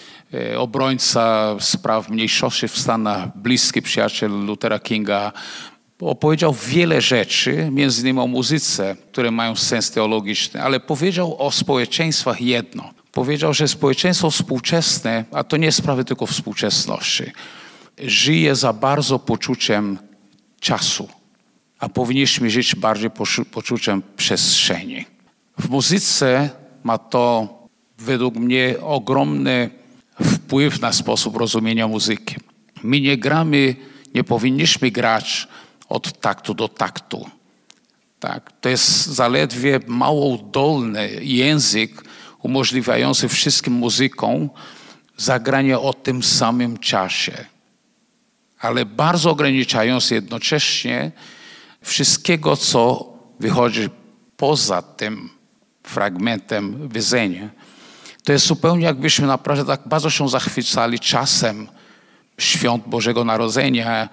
obrońca spraw mniejszości w Stanach, bliski przyjaciel Luthera Kinga. Opowiedział wiele rzeczy, między innymi o muzyce, które mają sens teologiczny, ale powiedział o społeczeństwach jedno. Powiedział, że społeczeństwo współczesne, a to nie sprawy tylko współczesności, żyje za bardzo poczuciem czasu, a powinniśmy żyć bardziej poczuciem przestrzeni. W muzyce ma to według mnie ogromny wpływ na sposób rozumienia muzyki. My nie powinniśmy grać od taktu do taktu. Tak? To jest zaledwie mało udolny język umożliwiający wszystkim muzykom zagranie o tym samym czasie. Ale bardzo ograniczający jednocześnie wszystkiego, co wychodzi poza tym fragmentem widzenia. To jest zupełnie jakbyśmy naprawdę tak bardzo się zachwycali czasem świąt Bożego Narodzenia,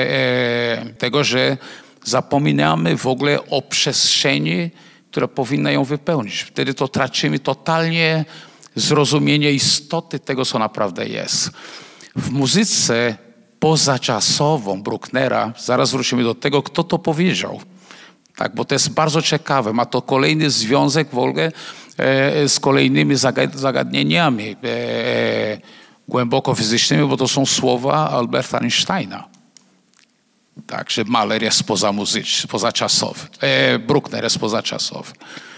tego, że zapominamy w ogóle o przestrzeni, która powinna ją wypełnić. Wtedy to tracimy totalnie zrozumienie istoty tego, co naprawdę jest. W muzyce pozaczasową Brucknera, zaraz wrócimy do tego, kto to powiedział. Tak, bo to jest bardzo ciekawe. Ma to kolejny związek w ogóle z kolejnymi zagadnieniami głęboko fizycznymi, bo to są słowa Alberta Einsteina. Tak, że Mahler jest pozaczasowy. Bruckner jest pozaczasowy.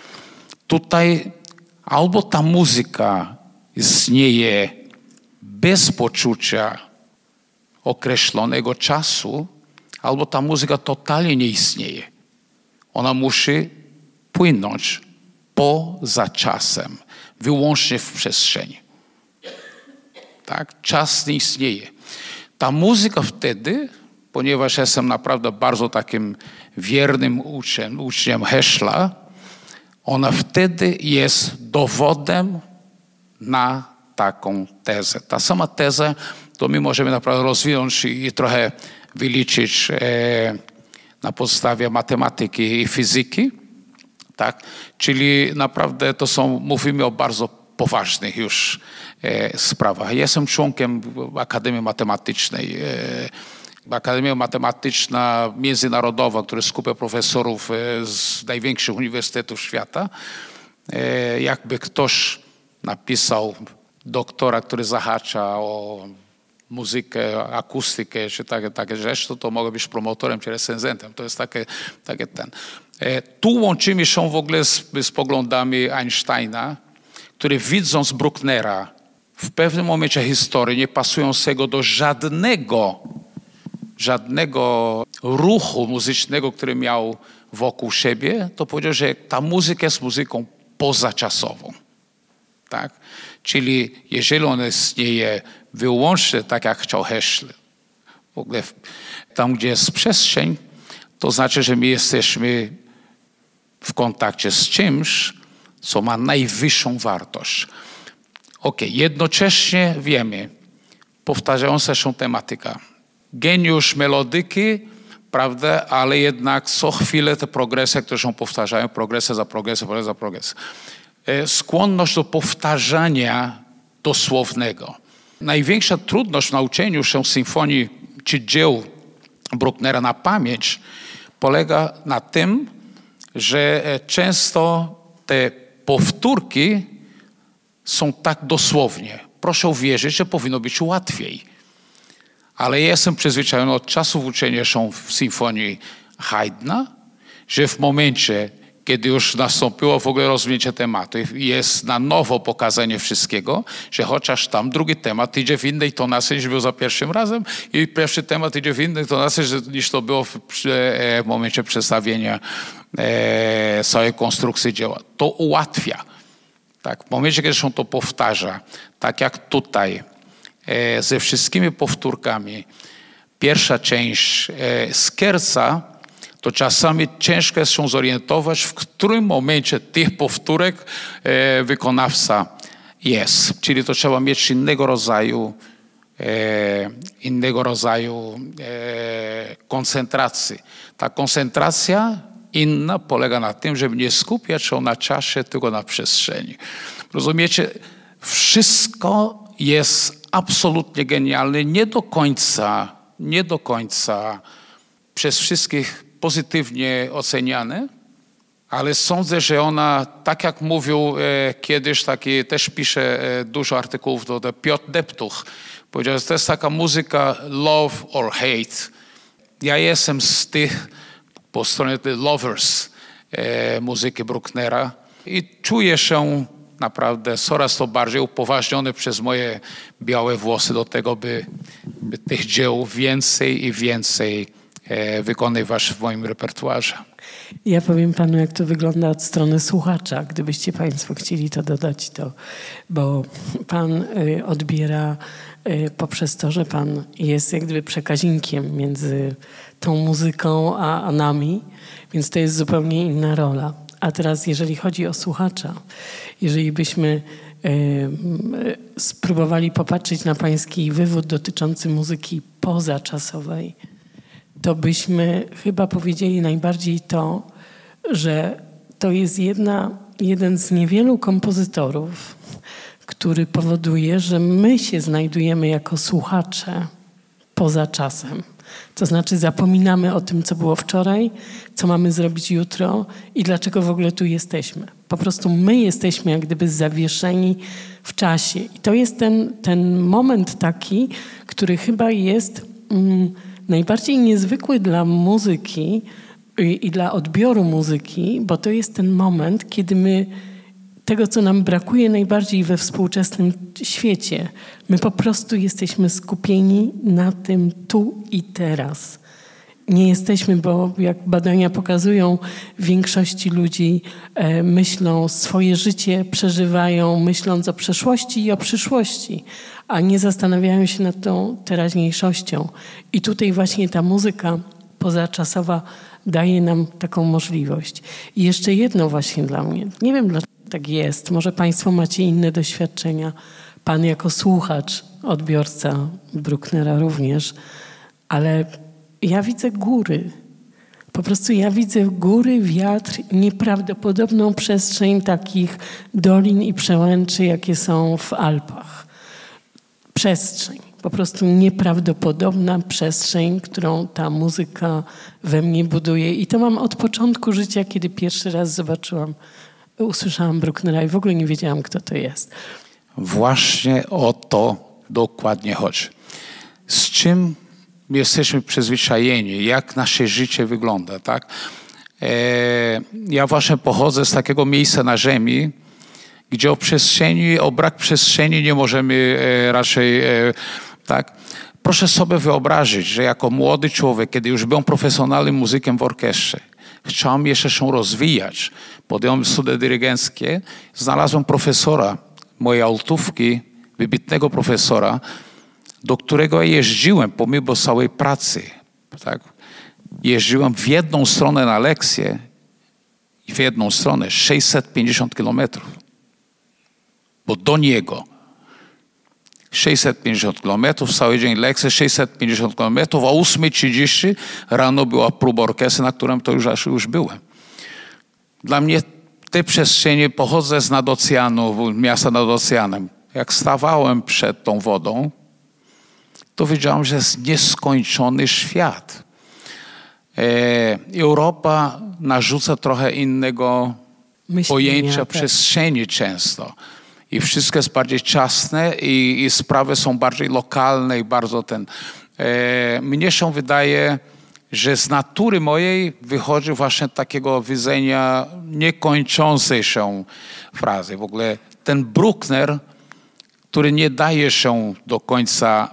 Tutaj albo ta muzyka istnieje bez poczucia określonego czasu, albo ta muzyka totalnie nie istnieje. Ona musi płynąć poza czasem, wyłącznie w przestrzeni. Tak? Czas nie istnieje. Ta muzyka wtedy, ponieważ jestem naprawdę bardzo takim wiernym uczniem Heschla, ona wtedy jest dowodem na taką tezę. Ta sama teza, to my możemy naprawdę rozwinąć i trochę wyliczyć na podstawie matematyki i fizyki. Tak? Czyli naprawdę mówimy o bardzo poważnych już sprawach. Ja jestem członkiem Akademii Matematycznej. Akademia Matematyczna Międzynarodowa, która skupia profesorów z największych uniwersytetów świata. Jakby ktoś napisał doktora, który zahacza o muzykę, akustykę, czy takie rzeczy, to mogę być promotorem czy recenzentem. To jest takie ten. Tu łączymy się w ogóle z poglądami Einsteina, który widząc Brucknera w pewnym momencie historii nie pasującego do żadnego ruchu muzycznego, który miał wokół siebie, to powiedział, że ta muzyka jest muzyką pozaczasową. Tak? Czyli jeżeli ona istnieje wyłącznie tak, jak chciał Heschel, w ogóle tam, gdzie jest przestrzeń, to znaczy, że my jesteśmy w kontakcie z czymś, co ma najwyższą wartość. Jednocześnie wiemy, powtarzająca się tematyka. Geniusz melodyki prawda? Ale jednak co chwilę te progresje, które się powtarzają, progresja za progresją, progresja za progresją. Skłonność do powtarzania dosłownego. Największa trudność w nauczeniu się symfonii czy dzieł Brucknera na pamięć polega na tym, że często te powtórki są tak dosłownie. Proszę uwierzyć, że powinno być łatwiej. Ale ja jestem przyzwyczajony od czasów uczenia się w symfonii Haydna, że w momencie, kiedy już nastąpiło w ogóle rozwinięcie tematu, jest na nowo pokazanie wszystkiego, że chociaż tam drugi temat idzie w innej tonacji niż był za pierwszym razem i pierwszy temat idzie w innej tonacji niż to było w momencie przedstawienia całej konstrukcji dzieła. To ułatwia. Tak, w momencie, kiedy się to powtarza, tak jak tutaj, ze wszystkimi powtórkami, pierwsza część Scherza, to czasami ciężko jest się zorientować, w którym momencie tych powtórek wykonawca jest. Czyli to trzeba mieć innego rodzaju koncentracji. Ta koncentracja inna polega na tym, żeby nie skupiać się na czasie, tylko na przestrzeni. Rozumiecie? Wszystko jest absolutnie genialne, nie do końca przez wszystkich pozytywnie oceniane, ale sądzę, że ona, tak jak mówił kiedyś, taki też pisze dużo artykułów, to Piotr Deptuch, powiedział, że to jest taka muzyka love or hate. Ja jestem z tych po stronie The Lovers muzyki Brucknera i czuję się naprawdę coraz to bardziej upoważniony przez moje białe włosy do tego, by tych dzieł więcej i więcej wykonywać w moim repertuarze. Ja powiem panu, jak to wygląda od strony słuchacza, gdybyście państwo chcieli to dodać, bo pan odbiera poprzez to, że pan jest jak gdyby przekaźnikiem między tą muzyką a nami, więc to jest zupełnie inna rola. A teraz, jeżeli chodzi o słuchacza, jeżeli byśmy spróbowali popatrzeć na pański wywód dotyczący muzyki pozaczasowej, to byśmy chyba powiedzieli najbardziej to, że to jest jeden z niewielu kompozytorów, który powoduje, że my się znajdujemy jako słuchacze poza czasem. To znaczy zapominamy o tym, co było wczoraj, co mamy zrobić jutro i dlaczego w ogóle tu jesteśmy. Po prostu my jesteśmy jak gdyby zawieszeni w czasie. I to jest ten moment taki, który chyba jest najbardziej niezwykły dla muzyki i dla odbioru muzyki, bo to jest ten moment, kiedy my tego, co nam brakuje najbardziej we współczesnym świecie, my po prostu jesteśmy skupieni na tym tu i teraz. Nie jesteśmy, bo jak badania pokazują, w większości ludzi myślą, swoje życie przeżywają myśląc o przeszłości i o przyszłości, a nie zastanawiają się nad tą teraźniejszością. I tutaj właśnie ta muzyka pozaczasowa daje nam taką możliwość. I jeszcze jedno właśnie dla mnie. Nie wiem, dlaczego tak jest. Może państwo macie inne doświadczenia. Pan jako słuchacz, odbiorca Brucknera również. Ale ja widzę góry. Po prostu ja widzę góry, wiatr, nieprawdopodobną przestrzeń takich dolin i przełęczy, jakie są w Alpach. Przestrzeń. Po prostu nieprawdopodobna przestrzeń, którą ta muzyka we mnie buduje. I to mam od początku życia, kiedy pierwszy raz usłyszałam Brucknera i w ogóle nie wiedziałam, kto to jest. Właśnie o to dokładnie chodzi. Z czym jesteśmy przyzwyczajeni, jak nasze życie wygląda, tak? Ja właśnie pochodzę z takiego miejsca na ziemi, gdzie o brak przestrzeni nie możemy raczej, tak? Proszę sobie wyobrazić, że jako młody człowiek, kiedy już byłem profesjonalnym muzykiem w orkiestrze, chciałem jeszcze się rozwijać, podjąłem studia dyrygenckie, znalazłem profesora mojej altówki, wybitnego profesora, do którego jeździłem pomimo całej pracy. Tak? Jeździłem w jedną stronę na lekcję i w jedną stronę 650 kilometrów. Bo do niego 650 km, cały dzień lekcje, 650 km, o 8:30 rano była próba orkiestry, na którym to już byłem. Dla mnie te przestrzenie, pochodzę z Nadoceanu, miasta nad oceanem. Jak stawałem przed tą wodą, to wiedziałem, że jest nieskończony świat. Europa narzuca trochę innego pojęcia przestrzeni często. I wszystko jest bardziej ciasne i sprawy są bardziej lokalne i bardzo mnie się wydaje, że z natury mojej wychodzi właśnie takiego widzenia niekończącej się frazy. W ogóle ten Bruckner, który nie daje się do końca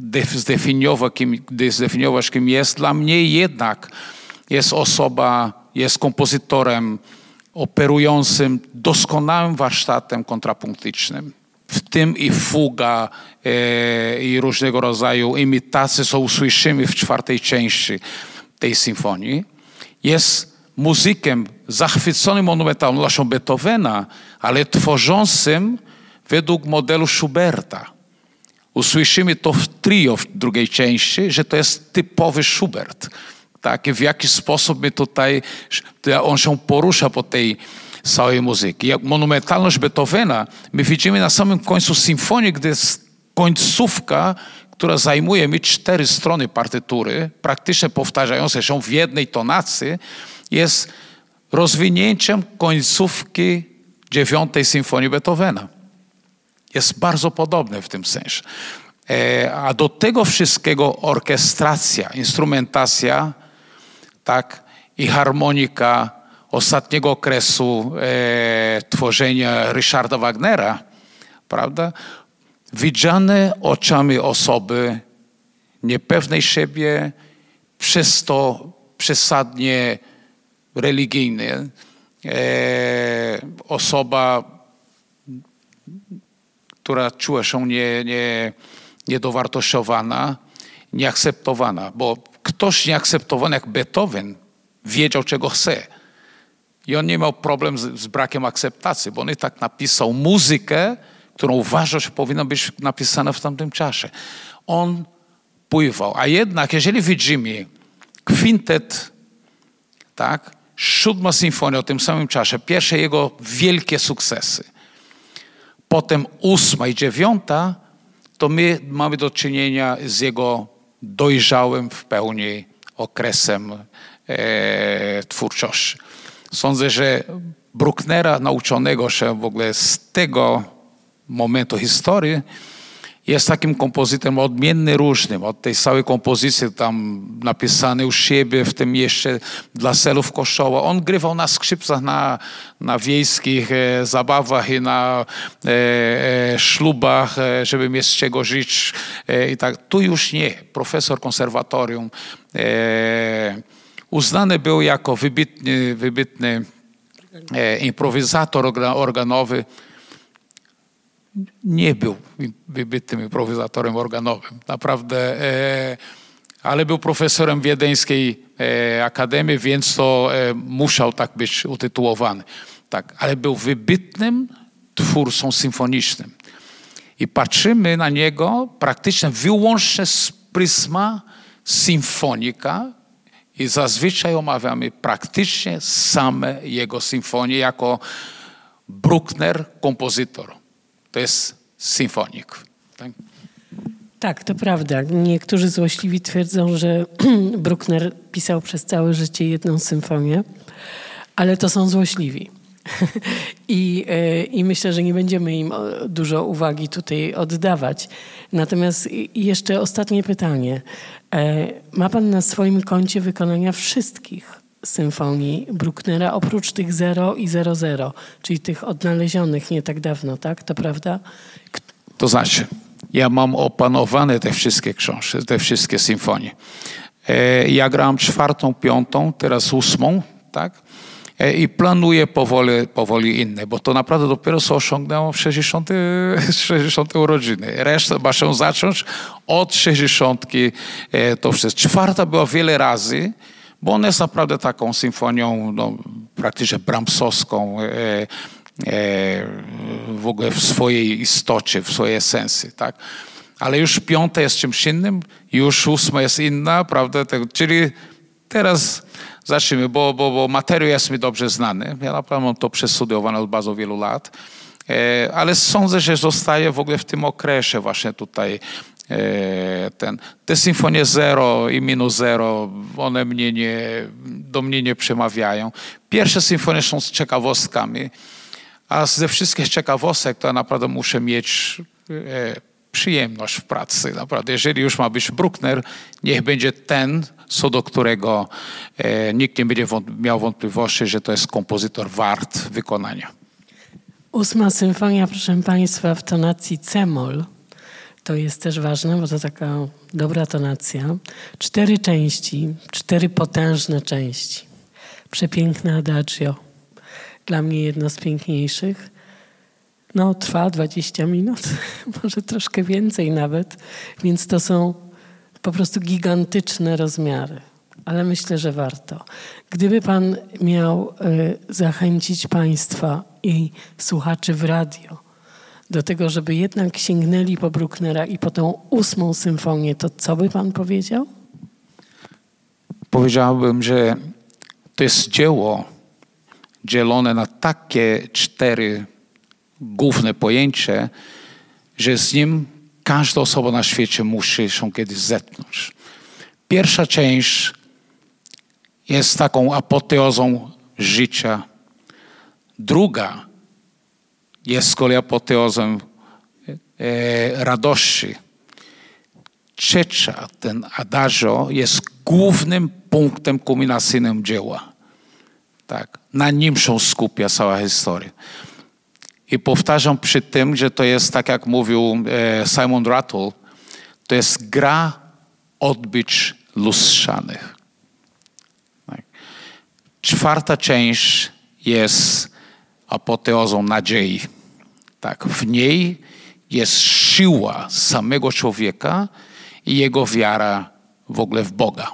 zdefiniować, kim jest, dla mnie jednak jest jest kompozytorem operującym doskonałym warsztatem kontrapunktycznym. W tym i fuga, i różnego rodzaju imitacje, co usłyszymy w 4. części tej symfonii. Jest muzykiem zachwyconym monumentalnością Beethovena, ale tworzącym według modelu Schuberta. Usłyszymy to w trio w 2. części, że to jest typowy Schubert. Tak? I w jaki sposób on się porusza po tej całej muzyki. Jak monumentalność Beethovena my widzimy na samym końcu symfonii, gdy jest końcówka, która zajmuje mi 4 strony partytury, praktycznie powtarzające się w jednej tonacji, jest rozwinięciem końcówki 9. symfonii Beethovena. Jest bardzo podobne w tym sensie. A do tego wszystkiego orkiestracja, instrumentacja, tak, i harmonika ostatniego okresu tworzenia Richarda Wagnera, prawda? Widziane oczami osoby niepewnej siebie, przez to przesadnie religijny. Osoba, która czuła się niedowartościowana, nieakceptowana, bo ktoś nieakceptowany jak Beethoven wiedział, czego chce. I on nie miał problem z brakiem akceptacji, bo on i tak napisał muzykę, którą uważał, że powinna być napisana w tamtym czasie. On pływał. A jednak, jeżeli widzimy kwintet, tak, 7. symfonia o tym samym czasie, pierwsze jego wielkie sukcesy, potem 8. i 9, to my mamy do czynienia z jego dojrzałym w pełni okresem twórczości. Sądzę, że Brucknera, nauczonego się w ogóle z tego momentu historii, jest takim kompozytorem odmienny, różnym. Od tej całej kompozycji tam napisanej u siebie, w tym jeszcze dla celów kościoła. On grywał na skrzypcach na wiejskich zabawach i na ślubach, żeby mieć z czego żyć. I tak. Tu już nie. Profesor konserwatorium. Uznany był jako wybitny improwizator organowy. Nie był wybitnym improwizatorem organowym, naprawdę, ale był profesorem wiedeńskiej akademii, więc to musiał tak być utytułowany. Tak, ale był wybitnym twórcą symfonicznym. I patrzymy na niego praktycznie wyłącznie z pryzma symfonika i zazwyczaj omawiamy praktycznie same jego symfonie jako Bruckner, kompozytor. To jest symfonik. Tak? Tak, to prawda. Niektórzy złośliwi twierdzą, że Bruckner pisał przez całe życie 1 symfonię, ale to są złośliwi. I myślę, że nie będziemy im dużo uwagi tutaj oddawać. Natomiast jeszcze ostatnie pytanie. Ma pan na swoim koncie wykonania wszystkich symfonii Brucknera, oprócz tych 0 i 00, czyli tych odnalezionych nie tak dawno, tak? To prawda? To znaczy, ja mam opanowane te wszystkie książki, te wszystkie symfonie. Ja grałem 4., 5., teraz 8, tak? I planuję powoli inne, bo to naprawdę dopiero co osiągnęło 60 urodziny. Resztę ma się zacząć od 60. To wszystko. 4. była wiele razy, bo ona jest naprawdę taką symfonią praktycznie bramsowską, w ogóle w swojej istocie, w swojej esencji, tak? Ale już 5 jest czymś innym, już 8 jest inna, prawda? Czyli teraz zacznijmy, bo materiał jest mi dobrze znany. Ja naprawdę mam to przestudiowane od bardzo wielu lat. Ale sądzę, że zostaje w ogóle w tym okresie właśnie tutaj te symfonie 0 i minus 0, one do mnie nie przemawiają. Pierwsze symfonie są z ciekawostkami, a ze wszystkich ciekawostek to ja naprawdę muszę mieć przyjemność w pracy. Naprawdę, jeżeli już ma być Bruckner, niech będzie ten, co do którego nikt nie będzie miał wątpliwości, że to jest kompozytor wart wykonania. 8 symfonia, proszę Państwa, w tonacji c-moll. To jest też ważne, bo to taka dobra tonacja. 4 części, 4 potężne części. Przepiękne adagio. Dla mnie jedno z piękniejszych. No, trwa 20 minut, może troszkę więcej nawet, więc to są po prostu gigantyczne rozmiary. Ale myślę, że warto. Gdyby Pan miał zachęcić Państwa i słuchaczy w radio do tego, żeby jednak sięgnęli po Brucknera i po tą 8 symfonię, to co by Pan powiedział? Powiedziałbym, że to jest dzieło dzielone na takie 4 główne pojęcie, że z nim każda osoba na świecie musi się kiedyś zetknąć. Pierwsza część jest taką apoteozą życia. Druga jest z kolei apoteozą radości. Trzecia, ten adagio, jest głównym punktem kulminacyjnym dzieła. Tak, na nim się skupia cała historia. I powtarzam przy tym, że to jest, tak jak mówił Simon Rattle, to jest gra odbić lustrzanych. Tak. 4. część jest apoteozą nadziei. Tak, w niej jest siła samego człowieka i jego wiara w ogóle w Boga.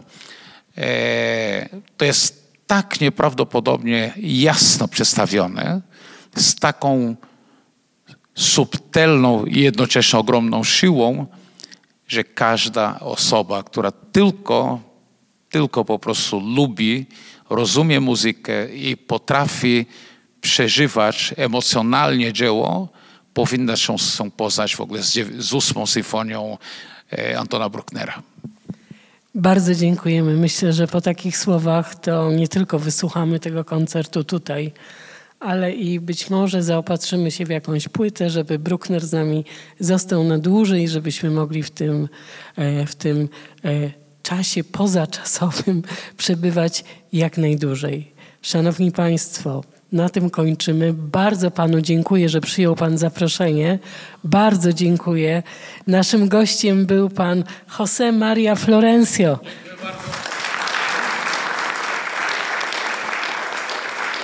To jest tak nieprawdopodobnie jasno przedstawione, z taką subtelną i jednocześnie ogromną siłą, że każda osoba, która tylko po prostu lubi, rozumie muzykę i potrafi przeżywać emocjonalnie dzieło, powinna się poznać w ogóle z 8 symfonią Antona Brucknera. Bardzo dziękujemy. Myślę, że po takich słowach to nie tylko wysłuchamy tego koncertu tutaj, ale i być może zaopatrzymy się w jakąś płytę, żeby Bruckner z nami został na dłużej, żebyśmy mogli w tym czasie pozaczasowym przebywać jak najdłużej. Szanowni Państwo, na tym kończymy. Bardzo Panu dziękuję, że przyjął Pan zaproszenie. Bardzo dziękuję. Naszym gościem był Pan José María Florencio. Dziękuję bardzo.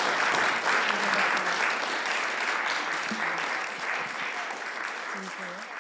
Dziękuję.